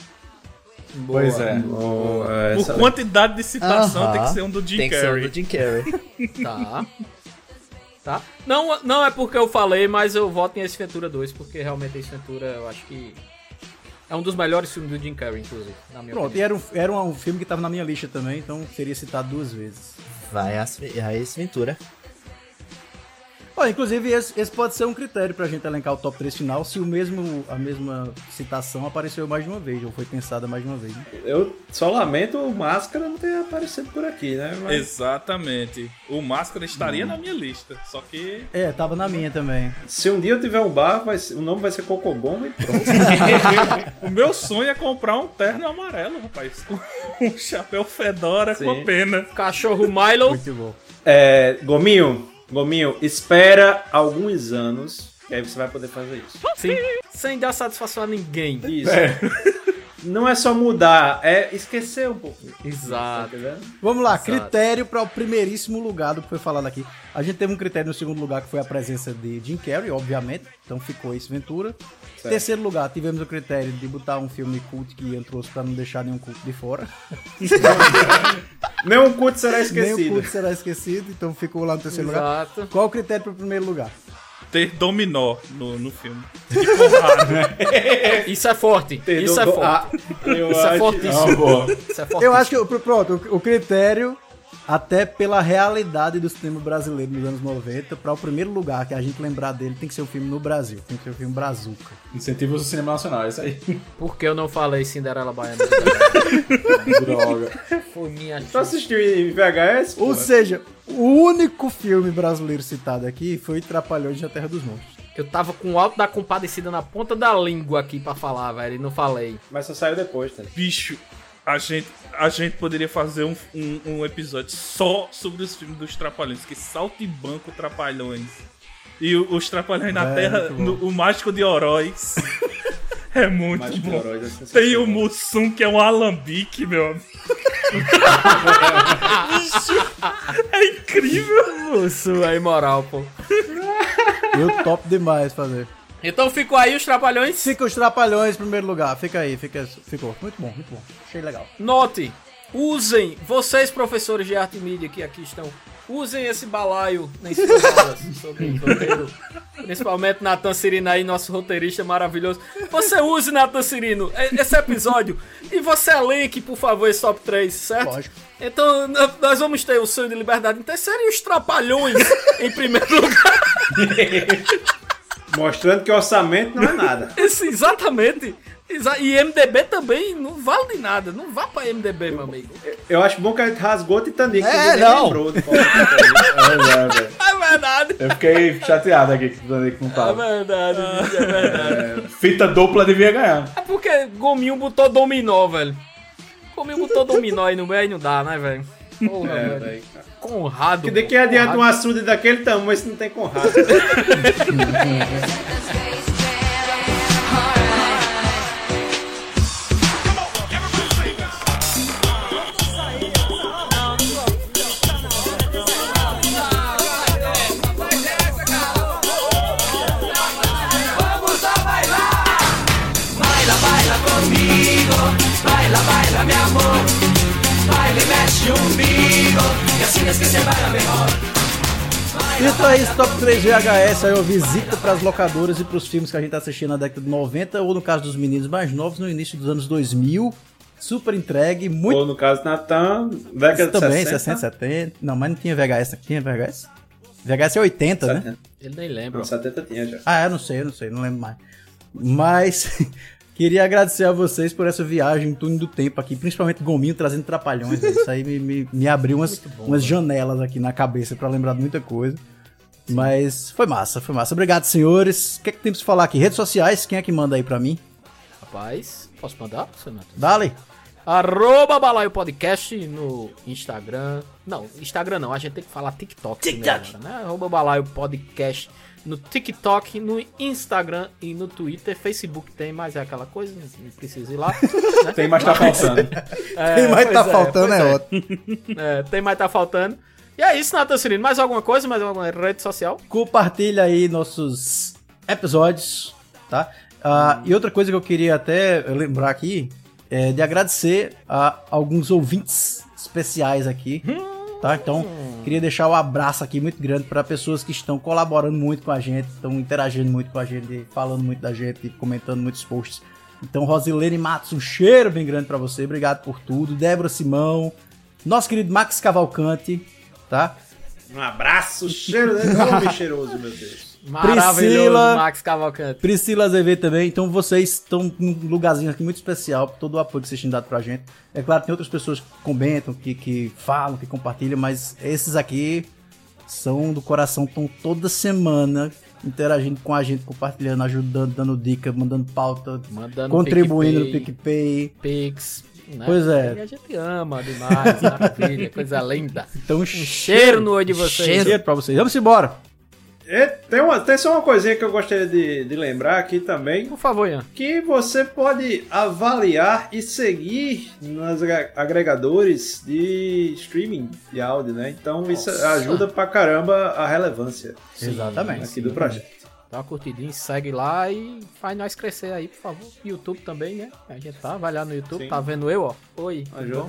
Pois é. Boa, Por essa- quantidade de citação, Aham. tem que ser um do Jim Tem que ser um Carrey. do Jim Carrey. Tá. Tá. Não, não é porque eu falei, mas eu voto em Ace Ventura dois, porque realmente Ace Ventura eu acho que é um dos melhores filmes do Jim Carrey, inclusive, na minha Pronto, e opinião. era um, era um filme que tava na minha lista também, então seria citado duas vezes. Vai a Ace Ventura. Ó, inclusive, esse, esse pode ser um critério pra gente elencar o top três final, se o mesmo, a mesma citação apareceu mais de uma vez, ou foi pensada mais de uma vez. Né? Eu só lamento o Máscara não ter aparecido por aqui, né? Mas... Exatamente. O Máscara estaria na minha lista, só que... É, tava na minha também. Se um dia eu tiver um bar, vai ser- o nome vai ser Cocobomba e pronto. O meu sonho é comprar um terno amarelo, rapaz. Com um chapéu fedora com Sim. a pena. Cachorro Milo. Muito bom. É, Gominho, Gominho, espera alguns anos, que aí você vai poder fazer isso. Sim. Sem dar satisfação a ninguém. Isso. Não é só mudar, é esquecer um pouco. Exato. Tá entendendo? Vamos lá, Exato. critério para o primeiríssimo lugar do que foi falado aqui. A gente teve um critério no segundo lugar que foi a presença de Jim Carrey, obviamente, então ficou Ace Ventura. Certo. Terceiro lugar, tivemos o critério de botar um filme cult que Ian trouxe para não deixar nenhum culto de fora. Nenhum culto será Nenhum esquecido. culto será esquecido, então ficou lá no terceiro lugar. Exato. Qual o critério para o primeiro lugar? Ter dominó no, no filme. De porrada. Isso é forte. Ter Isso é do- forte. Ah, eu Isso é acho- fortíssimo. Ah, boa. Isso é fortíssimo. Eu acho que, o- pronto, o, o critério, até pela realidade do cinema brasileiro nos anos noventa, para o primeiro lugar que a gente lembrar dele, tem que ser um filme no Brasil, tem que ser um filme brazuca. Incentivos do cinema nacional, é isso aí. Por que eu não falei Cinderela Baiana? Droga. Foi minha Tu assistiu em V H S? Ou pô? seja, o único filme brasileiro citado aqui foi Trapalhões na Terra dos Monstros. Eu tava com o Alto da Compadecida na ponta da língua aqui pra falar, velho, e não falei. Mas só saiu depois, tá? Bicho, a gente, a gente poderia fazer um, um, um episódio só sobre os filmes dos Trapalhões, que Saltimbanco Trapalhões. E o- os Trapalhões na É, Terra, muito bom. no- o Mágico de Oroz. É muito Mágico de bom. Oroz é sensacional. Tem o Mussum, que é um alambique, meu amigo. Bicho, é incrível. Isso é imoral, pô. Eu top demais fazer. Então ficou aí os Trapalhões. Fica os Trapalhões em primeiro lugar, fica aí, fica, ficou. Muito bom, muito bom. Achei legal. Note, usem, vocês professores de arte e mídia que aqui estão, usem esse balaio nas suas aulas sobre roteiro. Principalmente Natan Cirino aí, nosso roteirista maravilhoso. Você use, Natan Cirino, e- esse episódio e você elenque, por favor, esse top três, certo? Lógico. Então, n- nós vamos ter o Sonho de Liberdade em terceiro e os Trapalhões em primeiro lugar. Mostrando que orçamento não é nada. Esse, exatamente. Exa- E M D B também não vale de nada. Não vá pra M D B, meu amigo. Eu acho bom que a gente rasgou o Titanic. É, que ninguém não. lembrou de qual foi o Titanic. É, velho. É verdade. Eu fiquei chateado aqui que o Titanic não É tava. verdade, bicho, é verdade. Fita dupla devia ganhar. É porque Gominho botou dominó, velho. Comigo botou dominó aí no meio e não dá, né, velho? Porra, É, velho. velho. Conrado. Que de que adianta um açude daquele tamanho se não tem Conrado? Baila, baila, mi amor. Baila e mexe o umbigo. E assim es que se baila melhor. Então é isso, Top três V H S, aí eu visita pras locadoras e pros filmes que a gente tá assistindo na década de noventa, ou no caso dos meninos mais novos, no início dos anos dois mil. Super entregue, muito... Ou no caso Natan, década de também, sessenta. sessenta, setenta. Não, mas não tinha V H S, tinha V H S? V H S é oitenta, setenta. né? Ele nem lembra. Não, setenta tinha já. Ah, eu não sei, eu não sei, não lembro mais. Mas queria agradecer a vocês por essa viagem, túnel do tempo aqui, principalmente Gominho trazendo trapalhões. Né? Isso aí me, me, me abriu umas, bom, umas janelas aqui na cabeça pra lembrar de muita coisa. Sim. Mas foi massa, foi massa. Obrigado, senhores. O que é que temos que falar aqui? Redes sociais, quem é que manda aí pra mim? Rapaz, posso mandar, Renato? Dale. Arroba Balaio Podcast no Instagram. Não, Instagram não, a gente tem que falar TikTok. TikTok. Agora, né? Arroba Balaio Podcast no TikTok, no Instagram e no Twitter. Facebook tem, mas é aquela coisa, não precisa ir lá. Né? Tem, mas tá faltando. É, tem, mas tá é, faltando, é, é ótimo. É, tem, mas tá faltando. E é isso, Nathan Cirino. Mais alguma coisa? Mais alguma rede social? Compartilha aí nossos episódios, tá? Uh, hum. E outra coisa que eu queria até lembrar aqui é de agradecer a alguns ouvintes especiais aqui, hum. tá? Então, queria deixar um abraço aqui muito grande para pessoas que estão colaborando muito com a gente, estão interagindo muito com a gente, falando muito da gente, comentando muitos posts. Então, Rosilene Matos, um cheiro bem grande para você. Obrigado por tudo. Débora Simão, nosso querido Max Cavalcante, tá? Um abraço, cheiro enorme cheiroso, meu Deus. Maravilhoso, Priscila, Max Cavalcante. Priscila Azevedo também. Então vocês estão num lugarzinho aqui muito especial por todo o apoio que vocês têm dado pra gente. É claro, tem outras pessoas que comentam, que, que falam, que compartilham, mas esses aqui são do coração, estão toda semana interagindo com a gente, compartilhando, ajudando, dando dica, mandando pauta, mandando contribuindo PicPay, no PicPay. Pix. Né? Pois é. E a gente ama demais, maravilha, coisa linda. Então, um cheiro, cheiro no olho de vocês. Cheiro, cheiro pra vocês. Vamos embora. É, tem, uma, tem só uma coisinha que eu gostaria de, de lembrar aqui também. Por favor, Ian. Que você pode avaliar e seguir nos agregadores de streaming de áudio, né? Então Nossa. Isso ajuda pra caramba a relevância. Sim, exatamente. Aqui do projeto. Dá uma curtidinha, segue lá e faz nós crescer aí, por favor. YouTube também, né? A gente tá, vai lá no YouTube, Sim. Tá vendo eu, ó. Oi, ajuda.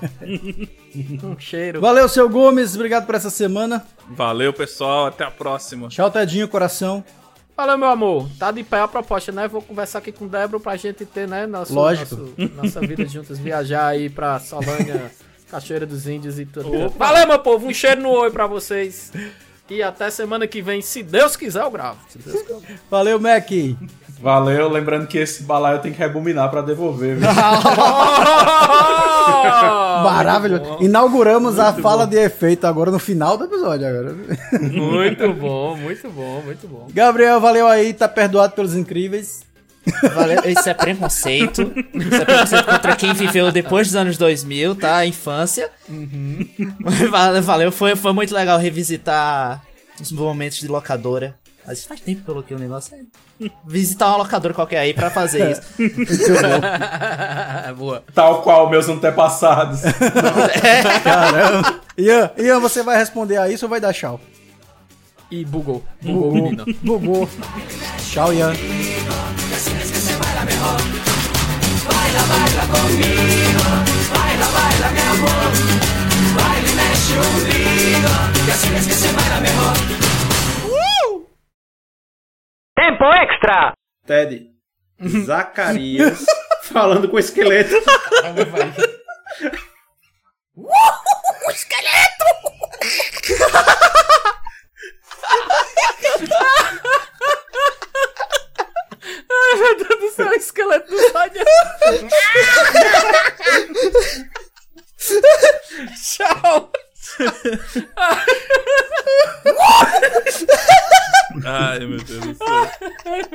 Um cheiro. Valeu, seu Gomes, obrigado por essa semana. Valeu, pessoal, até a próxima. Tchau, Tedinho, coração. Valeu, meu amor. Tá de pé a proposta, né? Vou conversar aqui com o Débora pra gente ter, né? Nosso, Lógico. Nosso, nossa vida juntas, viajar aí pra Solânia, Cachoeira dos Índios e tudo. Opa. Valeu, meu povo, um cheiro no olho pra vocês. E até semana que vem, se Deus quiser, eu gravo. Se Deus quiser. Valeu, Mac. Valeu, lembrando que esse balaio tem que rebobinar pra devolver, viu? Maravilhoso. Inauguramos muito a fala bom. De efeito agora no final do episódio. Agora. Muito bom, muito bom, muito bom. Gabriel, valeu aí, tá perdoado pelos incríveis. Valeu, isso é preconceito. Isso é preconceito contra quem viveu depois dos anos dois mil, tá? A infância. Uhum. Valeu, foi, foi muito legal revisitar os momentos de locadora. Mas faz tempo que eu coloquei um negócio aí. Visitar uma locadora qualquer aí pra fazer isso. Boa. Tal qual meus antepassados. É. Caramba. Ian, Ian, você vai responder a isso ou vai dar tchau? E bugou. Bugou, bugou menino. Bugou. Tchau, Ian. Baila, baila comigo. Baila, baila, meu amor. Baila e mexe o umbigo. E assim es que se baila mejor. Uh! Tempo extra! Ted, Zacarias falando com o esqueleto. Caramba, vai. Uh! Esqueleto! Ai, meu Deus do céu, o esqueleto do Sónia. Tchau. Ai, meu Deus do céu.